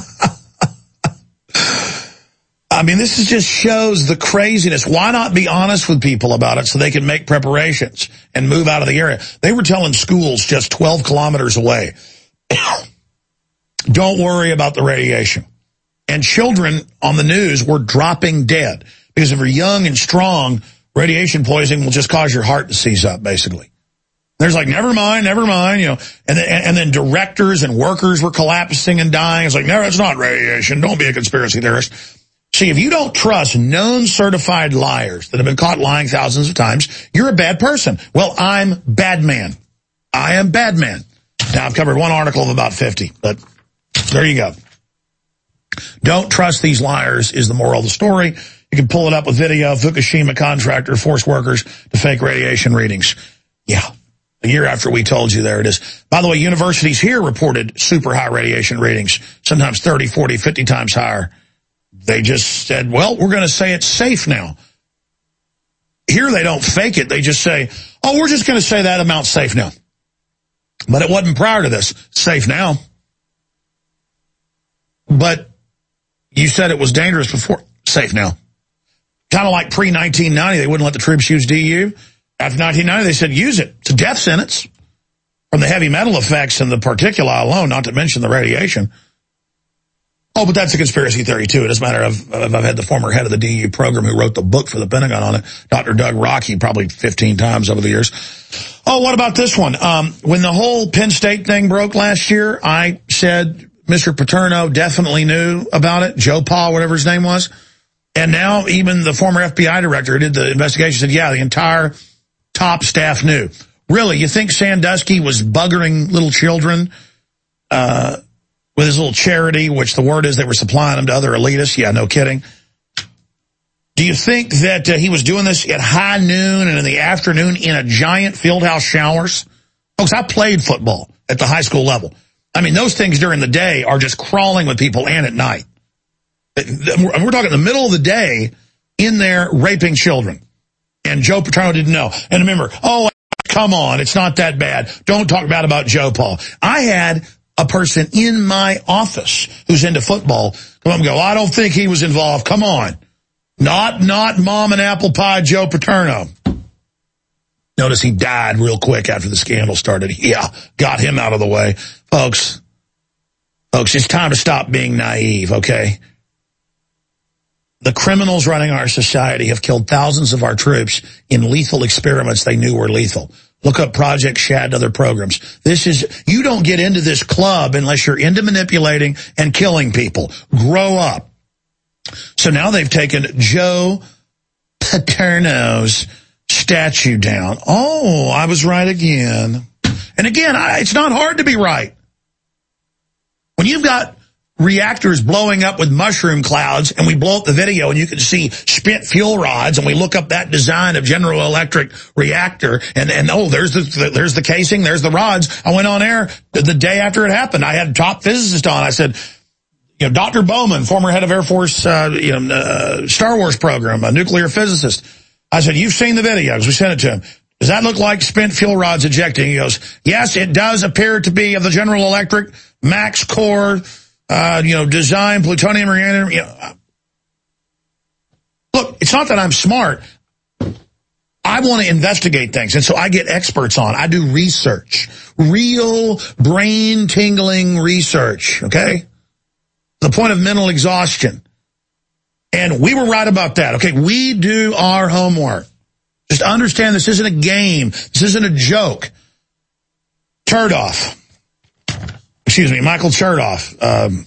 I mean, this is just shows the craziness. Why not be honest with people about it so they can make preparations and move out of the area? They were telling schools just twelve kilometers away, don't worry about the radiation. And children on the news were dropping dead because if you're young and strong, radiation poisoning will just cause your heart to seize up, basically. There's like, never mind, never mind, you know. And then, and then directors and workers were collapsing and dying. It's like, no, it's not radiation. Don't be a conspiracy theorist. See, if you don't trust known certified liars that have been caught lying thousands of times, you're a bad person. Well, I'm bad man. I am bad man. Now, I've covered one article of about fifty, but there you go. Don't trust these liars is the moral of the story. You can pull it up with video. Fukushima contractor forced workers to fake radiation readings. Yeah, a year after we told you, there it is. By the way, universities here reported super high radiation readings, sometimes thirty, forty, fifty times higher They just said, well, we're going to say it's safe now. Here they don't fake it. They just say, oh, we're just going to say that amount's safe now. But it wasn't prior to this. Safe now. But you said it was dangerous before. Safe now. Kind of like pre nineteen ninety, they wouldn't let the troops use D U. After nineteen ninety, they said use it. It's a death sentence from the heavy metal effects and the particuli alone, not to mention the radiation. Oh, but that's a conspiracy theory, too. It doesn't matter if I've had the former head of the D U program who wrote the book for the Pentagon on it, Doctor Doug Rockey, probably fifteen times over the years. Oh, what about this one? Um, when the whole Penn State thing broke last year, I said Mister Paterno definitely knew about it, Joe Paul, whatever his name was. And now even the former F B I director who did the investigation said, yeah, the entire top staff knew. Really, you think Sandusky was buggering little children uh with his little charity, which the word is they were supplying them to other elitists? Yeah, no kidding. Do you think that uh, he was doing this at high noon and in the afternoon in a giant field house showers? Folks, I played football at the high school level. I mean, those things during the day are just crawling with people and at night. We're talking the middle of the day in there raping children. And Joe Paterno didn't know. And remember, oh, come on, it's not that bad. Don't talk bad about Joe Paul. I had a person in my office who's into football come up and go, I don't think he was involved. Come on. Not, not mom and apple pie Joe Paterno. Notice he died real quick after the scandal started. Yeah, got him out of the way. Folks, folks, it's time to stop being naive, okay? The criminals running our society have killed thousands of our troops in lethal experiments they knew were lethal. Look up Project Shad and other programs. This is, you don't get into this club unless you're into manipulating and killing people. Grow up. So now they've taken Joe Paterno's statue down. Oh, I was right again. And again, I, it's not hard to be right. When you've got reactors blowing up with mushroom clouds, and we blow up the video and you can see spent fuel rods, and we look up that design of General Electric reactor, and, and oh, there's the, there's the casing, there's the rods. I went on air the day after it happened. I had a top physicist on. I said, you know, Doctor Bowman, former head of Air Force, uh, you know, uh, Star Wars program, a nuclear physicist. I said, you've seen the videos. We sent it to him. Does that look like spent fuel rods ejecting? He goes, yes, it does appear to be of the General Electric Max Core Uh, you know, design, plutonium, uranium, you know. Look, it's not that I'm smart. I want to investigate things, and so I get experts on. I do research. Real brain-tingling research, okay? The point of mental exhaustion. And we were right about that, okay? We do our homework. Just understand this isn't a game. This isn't a joke. Chertoff. Excuse me, Michael Chertoff, um,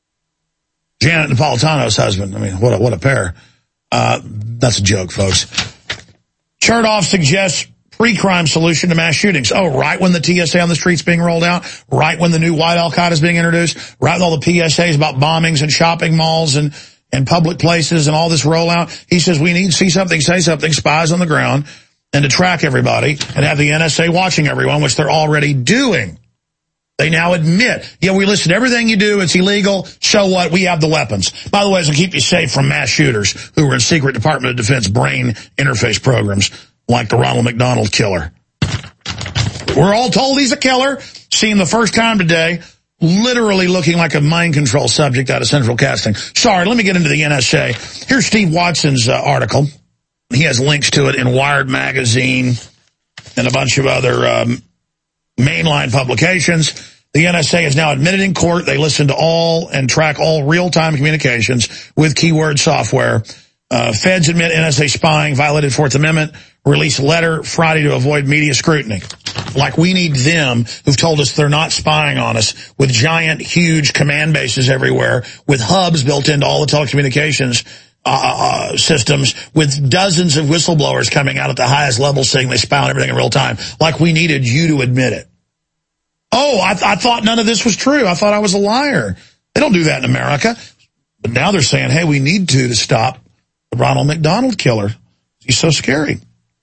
Janet Napolitano's husband. I mean, what a, what a pair. Uh, that's a joke, folks. Chertoff suggests pre-crime solution to mass shootings. Oh, right when the T S A on the streets being rolled out, right when the new white Al-Qaeda is being introduced, right when all the P S As about bombings and shopping malls and, and public places and all this rollout. He says we need to see something, say something, spies on the ground, and to track everybody and have the N S A watching everyone, which they're already doing. They now admit, yeah, we listen to everything you do. It's illegal. So what? We have the weapons. By the way, it'll keep you safe from mass shooters who are in secret Department of Defense brain interface programs like the Ronald McDonald killer. We're all told he's a killer. Seen the first time today, literally looking like a mind control subject out of Central Casting. Sorry, let me get into the N S A. Here's Steve Watson's uh, article. He has links to it in Wired Magazine and a bunch of other um, mainline publications. The N S A is now admitted in court they listen to all and track all real-time communications with keyword software. Uh, feds admit N S A spying violated Fourth Amendment. Release a letter Friday to avoid media scrutiny. Like we need them who've told us they're not spying on us with giant, huge command bases everywhere with hubs built into all the telecommunications uh, uh, systems with dozens of whistleblowers coming out at the highest level saying they spy on everything in real time. Like we needed you to admit it. Oh, I, th I thought none of this was true. I thought I was a liar. They don't do that in America. But now they're saying, hey, we need to to stop the Ronald McDonald killer. He's so scary.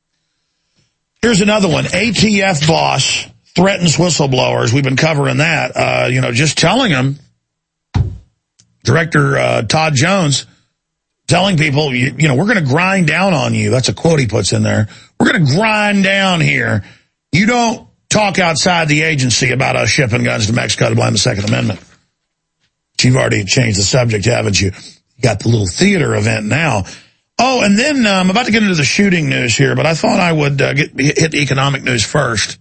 Here's another one. A T F boss threatens whistleblowers. We've been covering that. Uh, you know, just telling them. Director uh, Todd Jones telling people, you, you know, we're going to grind down on you. That's a quote he puts in there. We're going to grind down here. You don't talk outside the agency about us shipping guns to Mexico to blame the Second Amendment. But you've already changed the subject, haven't you? You got the little theater event now. Oh, and then uh, I'm about to get into the shooting news here, but I thought I would uh, get, hit the economic news first.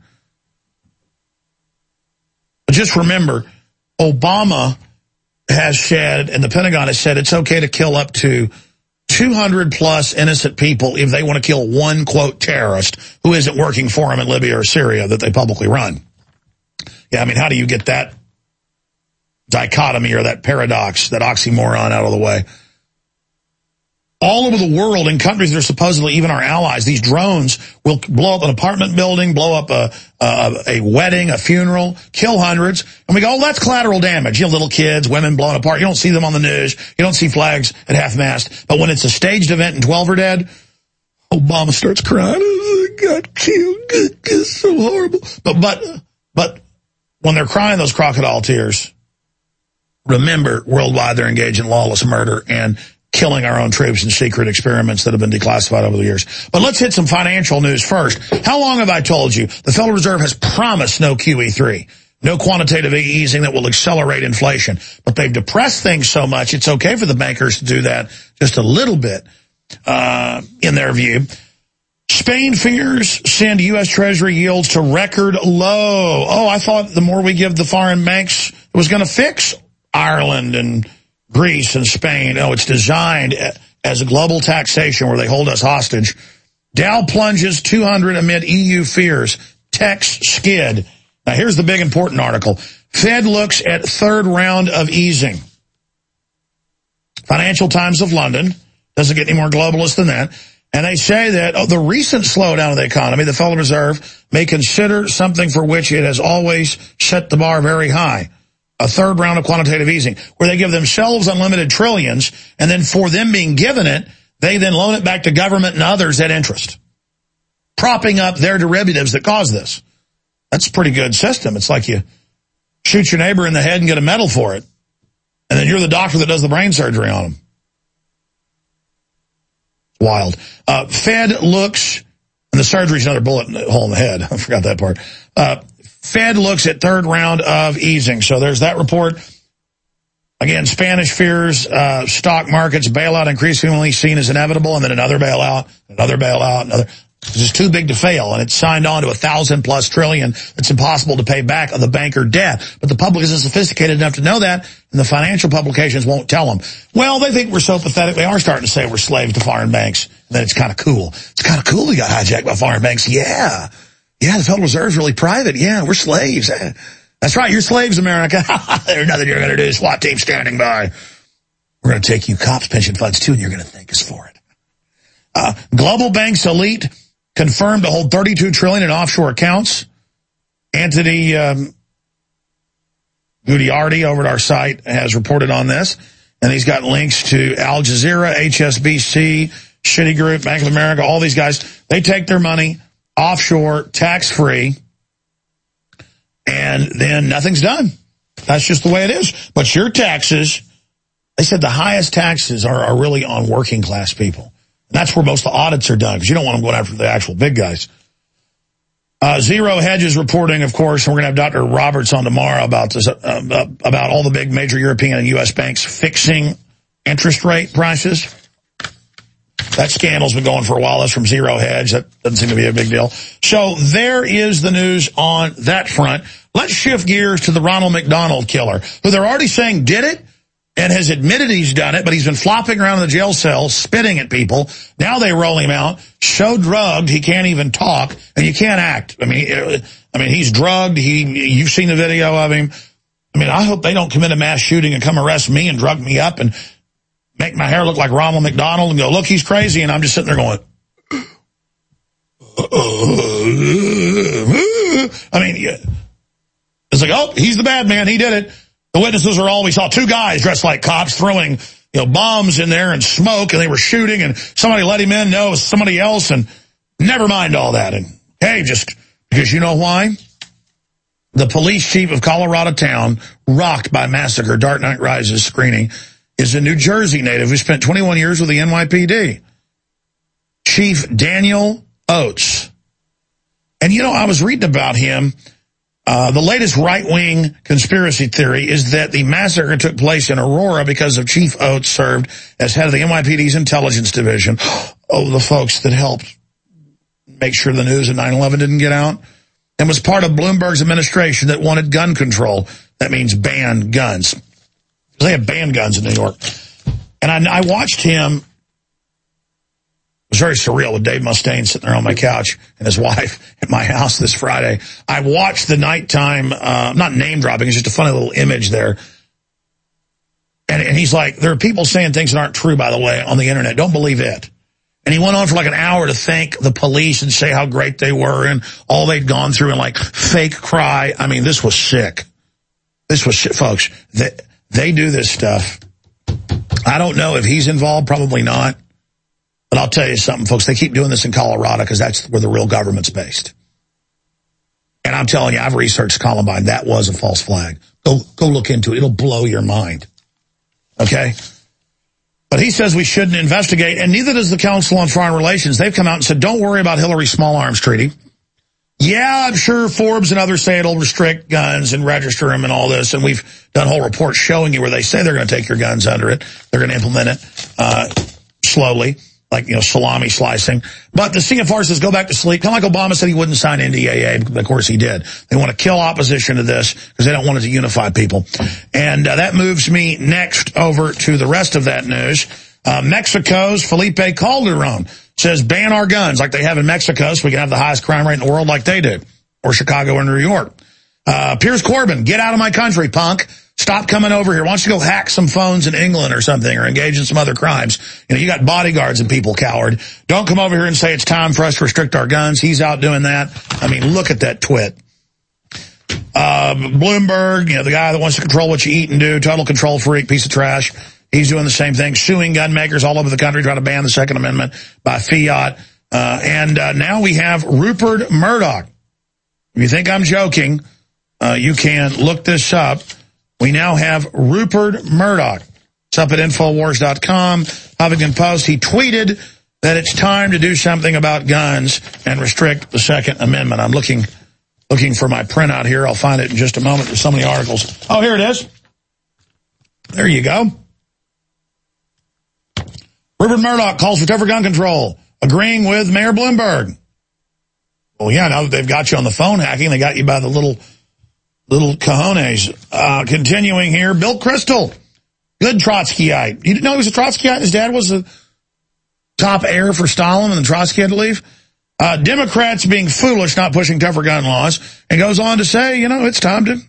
But just remember, Obama has said, and the Pentagon has said, it's okay to kill up to two hundred plus innocent people if they want to kill one, quote, terrorist who isn't working for them in Libya or Syria that they publicly run. Yeah, I mean, how do you get that dichotomy or that paradox, that oxymoron out of the way? All over the world, in countries that are supposedly even our allies, these drones will blow up an apartment building, blow up a, a, a wedding, a funeral, kill hundreds. And we go, oh, that's collateral damage. You know, little kids, women blown apart. You don't see them on the news. You don't see flags at half-mast. But when it's a staged event and twelve are dead, Obama starts crying. Oh, I got killed. It's so horrible. But, but, but when they're crying those crocodile tears, remember, worldwide they're engaged in lawless murder and killing our own troops in secret experiments that have been declassified over the years. But let's hit some financial news first. How long have I told you? The Federal Reserve has promised no Q E three, no quantitative easing that will accelerate inflation. But they've depressed things so much, it's okay for the bankers to do that just a little bit, uh, in their view. Spain fears send U S Treasury yields to record low. Oh, I thought the more we give the foreign banks, it was going to fix Ireland and Greece and Spain. Oh, it's designed as a global taxation where they hold us hostage. Dow plunges two hundred amid E U fears. Techs skid. Now, here's the big important article. Fed looks at third round of easing. Financial Times of London. Doesn't get any more globalist than that. And they say that oh, the recent slowdown of the economy, the Federal Reserve may consider something for which it has always set the bar very high. A third round of quantitative easing, where they give themselves unlimited trillions, and then for them being given it, they then loan it back to government and others at interest, propping up their derivatives that cause this. That's a pretty good system. It's like you shoot your neighbor in the head and get a medal for it, and then you're the doctor that does the brain surgery on them. Wild. Uh, Fed looks, and the surgery's another bullet hole in the head. I forgot that part. Uh, Fed looks at third round of easing. So there's that report. Again, Spanish fears uh, stock markets bailout increasingly seen as inevitable, and then another bailout, another bailout, another. It's just too big to fail, and it's signed on to a thousand plus trillion. It's impossible to pay back of the banker debt. But the public isn't sophisticated enough to know that, and the financial publications won't tell them. Well, they think we're so pathetic. They are starting to say we're slaves to foreign banks, and that it's kind of cool. It's kind of cool we got hijacked by foreign banks. Yeah. Yeah, the Federal Reserve's really private. Yeah, we're slaves. That's right, you're slaves, America. There's nothing you're going to do. SWAT team standing by. We're going to take you cops' pension funds, too, and you're going to thank us for it. Uh, global banks elite confirmed to hold thirty-two trillion dollars in offshore accounts. Anthony um, Gudiardi over at our site has reported on this, and he's got links to Al Jazeera, H S B C, Citigroup, Bank of America, all these guys. They take their money offshore, tax-free, and then nothing's done. That's just the way it is. But your taxes, they said the highest taxes are, are really on working-class people. And that's where most of the audits are done, because you don't want them going after the actual big guys. Uh, Zero Hedge is reporting, of course, and we're going to have Doctor Roberts on tomorrow about this, uh, about all the big major European and U S banks fixing interest rate prices. That scandal's been going for a while. That's from Zero Hedge. That doesn't seem to be a big deal. So there is the news on that front. Let's shift gears to the Ronald McDonald killer, who they're already saying did it and has admitted he's done it, but he's been flopping around in the jail cell, spitting at people. Now they roll him out, so drugged he can't even talk, and you can't act. I mean, I mean, he's drugged. He, you've seen the video of him. I mean, I hope they don't commit a mass shooting and come arrest me and drug me up and make my hair look like Ronald McDonald and go, look, he's crazy, and I'm just sitting there going, I mean, it's like, oh, he's the bad man. He did it. The witnesses are all, we saw two guys dressed like cops throwing, you know, bombs in there and smoke, and they were shooting, and somebody let him in. No, it was somebody else, and never mind all that. And hey, just because you know why? The police chief of Colorado town, rocked by Massacre, Dark Knight Rises screening, is a New Jersey native who spent twenty-one years with the N Y P D. Chief Daniel Oates. And, you know, I was reading about him. Uh, the latest right-wing conspiracy theory is that the massacre took place in Aurora because of Chief Oates served as head of the N Y P D's intelligence division. Oh, the folks that helped make sure the news of nine eleven didn't get out. And was part of Bloomberg's administration that wanted gun control. That means ban guns. They have banned guns in New York. And I, I watched him. It was very surreal with Dave Mustaine sitting there on my couch and his wife at my house this Friday. I watched the nighttime, uh, not name dropping, it's just a funny little image there. And, and he's like, there are people saying things that aren't true, by the way, on the internet. Don't believe it. And he went on for like an hour to thank the police and say how great they were and all they'd gone through and like fake cry. I mean, this was sick. This was shit, folks. They, they do this stuff. I don't know if he's involved, probably not. But I'll tell you something, folks. They keep doing this in Colorado because that's where the real government's based. And I'm telling you, I've researched Columbine. That was a false flag. Go, go look into it. It'll blow your mind. Okay? But he says we shouldn't investigate, and neither does the Council on Foreign Relations. They've come out and said, don't worry about Hillary's small arms treaty. Yeah, I'm sure Forbes and others say it'll restrict guns and register them and all this, and we've done whole reports showing you where they say they're going to take your guns under it. They're going to implement it uh, slowly, like, you know, salami slicing. But the C F R says go back to sleep. Kind of like Obama said he wouldn't sign N D A A. Of course he did. They want to kill opposition to this because they don't want it to unify people. And uh, that moves me next over to the rest of that news. Uh, Mexico's Felipe Calderon says ban our guns like they have in Mexico so we can have the highest crime rate in the world like they do. Or Chicago or New York. Uh, Piers Corbyn, get out of my country, punk. Stop coming over here. Why don't you go hack some phones in England or something or engage in some other crimes? You know, you got bodyguards and people, coward. Don't come over here and say it's time for us to restrict our guns. He's out doing that. I mean, look at that twit. Uh, Bloomberg, you know, the guy that wants to control what you eat and do, total control freak, piece of trash. He's doing the same thing, suing gun makers all over the country, trying to ban the Second Amendment by fiat. Uh, and uh, now we have Rupert Murdoch. If you think I'm joking, uh, you can look this up. We now have Rupert Murdoch. It's up at Infowars dot com, Huffington Post. He tweeted that it's time to do something about guns and restrict the Second Amendment. I'm looking looking for my printout here. I'll find it in just a moment. There's so many articles. Oh, here it is. There you go. Rupert Murdoch calls for tougher gun control, agreeing with Mayor Bloomberg. Well, yeah, now that they've got you on the phone hacking, they got you by the little... Little cojones. Uh, continuing here, Bill Kristol, good Trotskyite. You didn't know he was a Trotskyite? His dad was a top heir for Stalin and then Trotsky had to leave? Uh, Democrats being foolish, not pushing tougher gun laws, and goes on to say, you know, it's time to,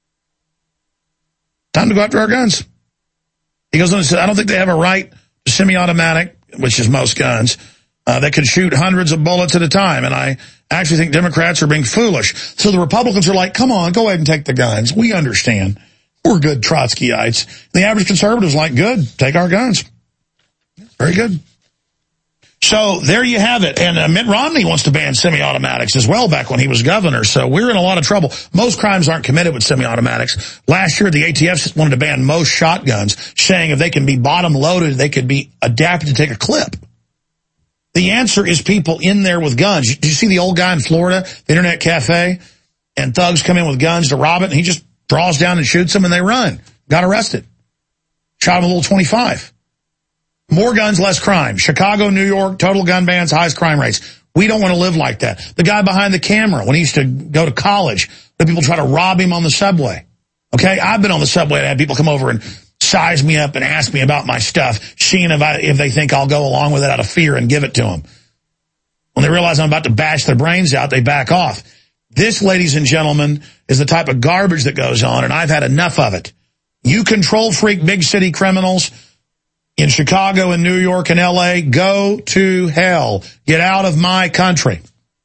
time to go after our guns. He goes on to say, I don't think they have a right to semi-automatic, which is most guns, uh, that can shoot hundreds of bullets at a time, and I actually think Democrats are being foolish. So the Republicans are like, come on, go ahead and take the guns. We understand. We're good Trotskyites. The average conservative's like, good, take our guns. Very good. So there you have it. And uh, Mitt Romney wants to ban semi-automatics as well back when he was governor. So we're in a lot of trouble. Most crimes aren't committed with semi-automatics. Last year, the A T F wanted to ban most shotguns, saying if they can be bottom-loaded, they could be adapted to take a clip. The answer is people in there with guns. Did you see the old guy in Florida, the internet cafe, and thugs come in with guns to rob it, and he just draws down and shoots them, and they run. Got arrested. Shot him a little twenty-five. More guns, less crime. Chicago, New York, total gun bans, highest crime rates. We don't want to live like that. The guy behind the camera, when he used to go to college, the people try to rob him on the subway. Okay, I've been on the subway and had people come over and size me up and ask me about my stuff, seeing if, I, if they think I'll go along with it out of fear and give it to them. When they realize I'm about to bash their brains out, they back off. This, ladies and gentlemen, is the type of garbage that goes on, and I've had enough of it. You control freak big city criminals in Chicago and New York and L A, go to hell. Get out of my country.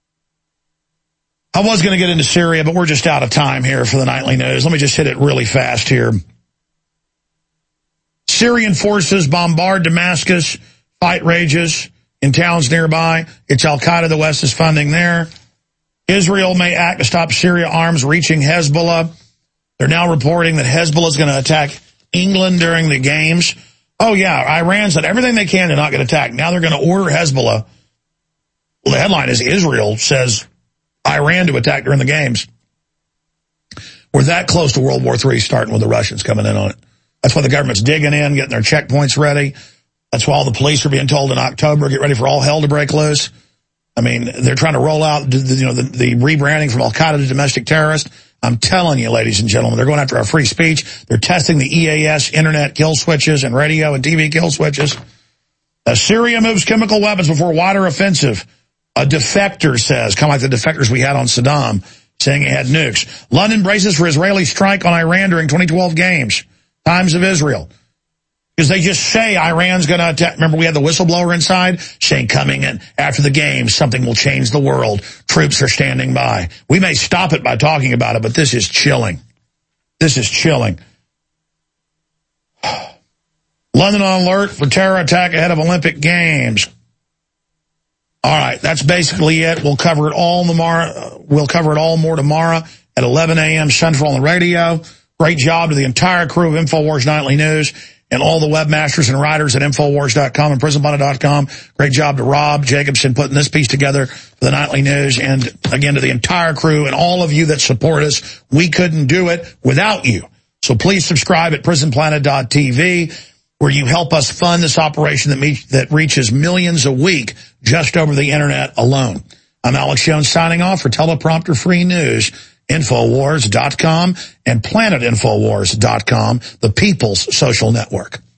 I was going to get into Syria, but we're just out of time here for the nightly news. Let me just hit it really fast here. Syrian forces bombard Damascus. Fight rages in towns nearby. It's Al-Qaeda the West is funding there. Israel may act to stop Syria arms reaching Hezbollah. They're now reporting that Hezbollah is going to attack England during the games. Oh, yeah, Iran's done everything they can to not get attacked. Now they're going to order Hezbollah. Well, the headline is Israel says Iran to attack during the games. We're that close to World War Three starting with the Russians coming in on it. That's why the government's digging in, getting their checkpoints ready. That's why all the police are being told in October, get ready for all hell to break loose. I mean, they're trying to roll out, you know, the, the rebranding from Al-Qaeda to domestic terrorist. I'm telling you, ladies and gentlemen, they're going after our free speech. They're testing the E A S internet kill switches and radio and T V kill switches. Uh, Syria moves chemical weapons before wider offensive. A defector says, kind of like the defectors we had on Saddam, saying he had nukes. London braces for Israeli strike on Iran during twenty twelve games. Times of Israel. Because they just say Iran's going to attack. Remember, we had the whistleblower inside saying coming in after the game, something will change the world. Troops are standing by. We may stop it by talking about it, but this is chilling. This is chilling. London on alert for terror attack ahead of Olympic Games. All right, that's basically it. We'll cover it all tomorrow. We'll cover it all more tomorrow at eleven a.m. Central on the radio. Great job to the entire crew of InfoWars Nightly News and all the webmasters and writers at Infowars dot com and Prison Planet dot com. Great job to Rob Jacobson putting this piece together for the Nightly News. And again, to the entire crew and all of you that support us. We couldn't do it without you. So please subscribe at Prison Planet dot T V, where you help us fund this operation that, meet, that reaches millions a week just over the Internet alone. I'm Alex Jones signing off for Teleprompter Free News, Infowars dot com and Planet Infowars dot com, the people's social network.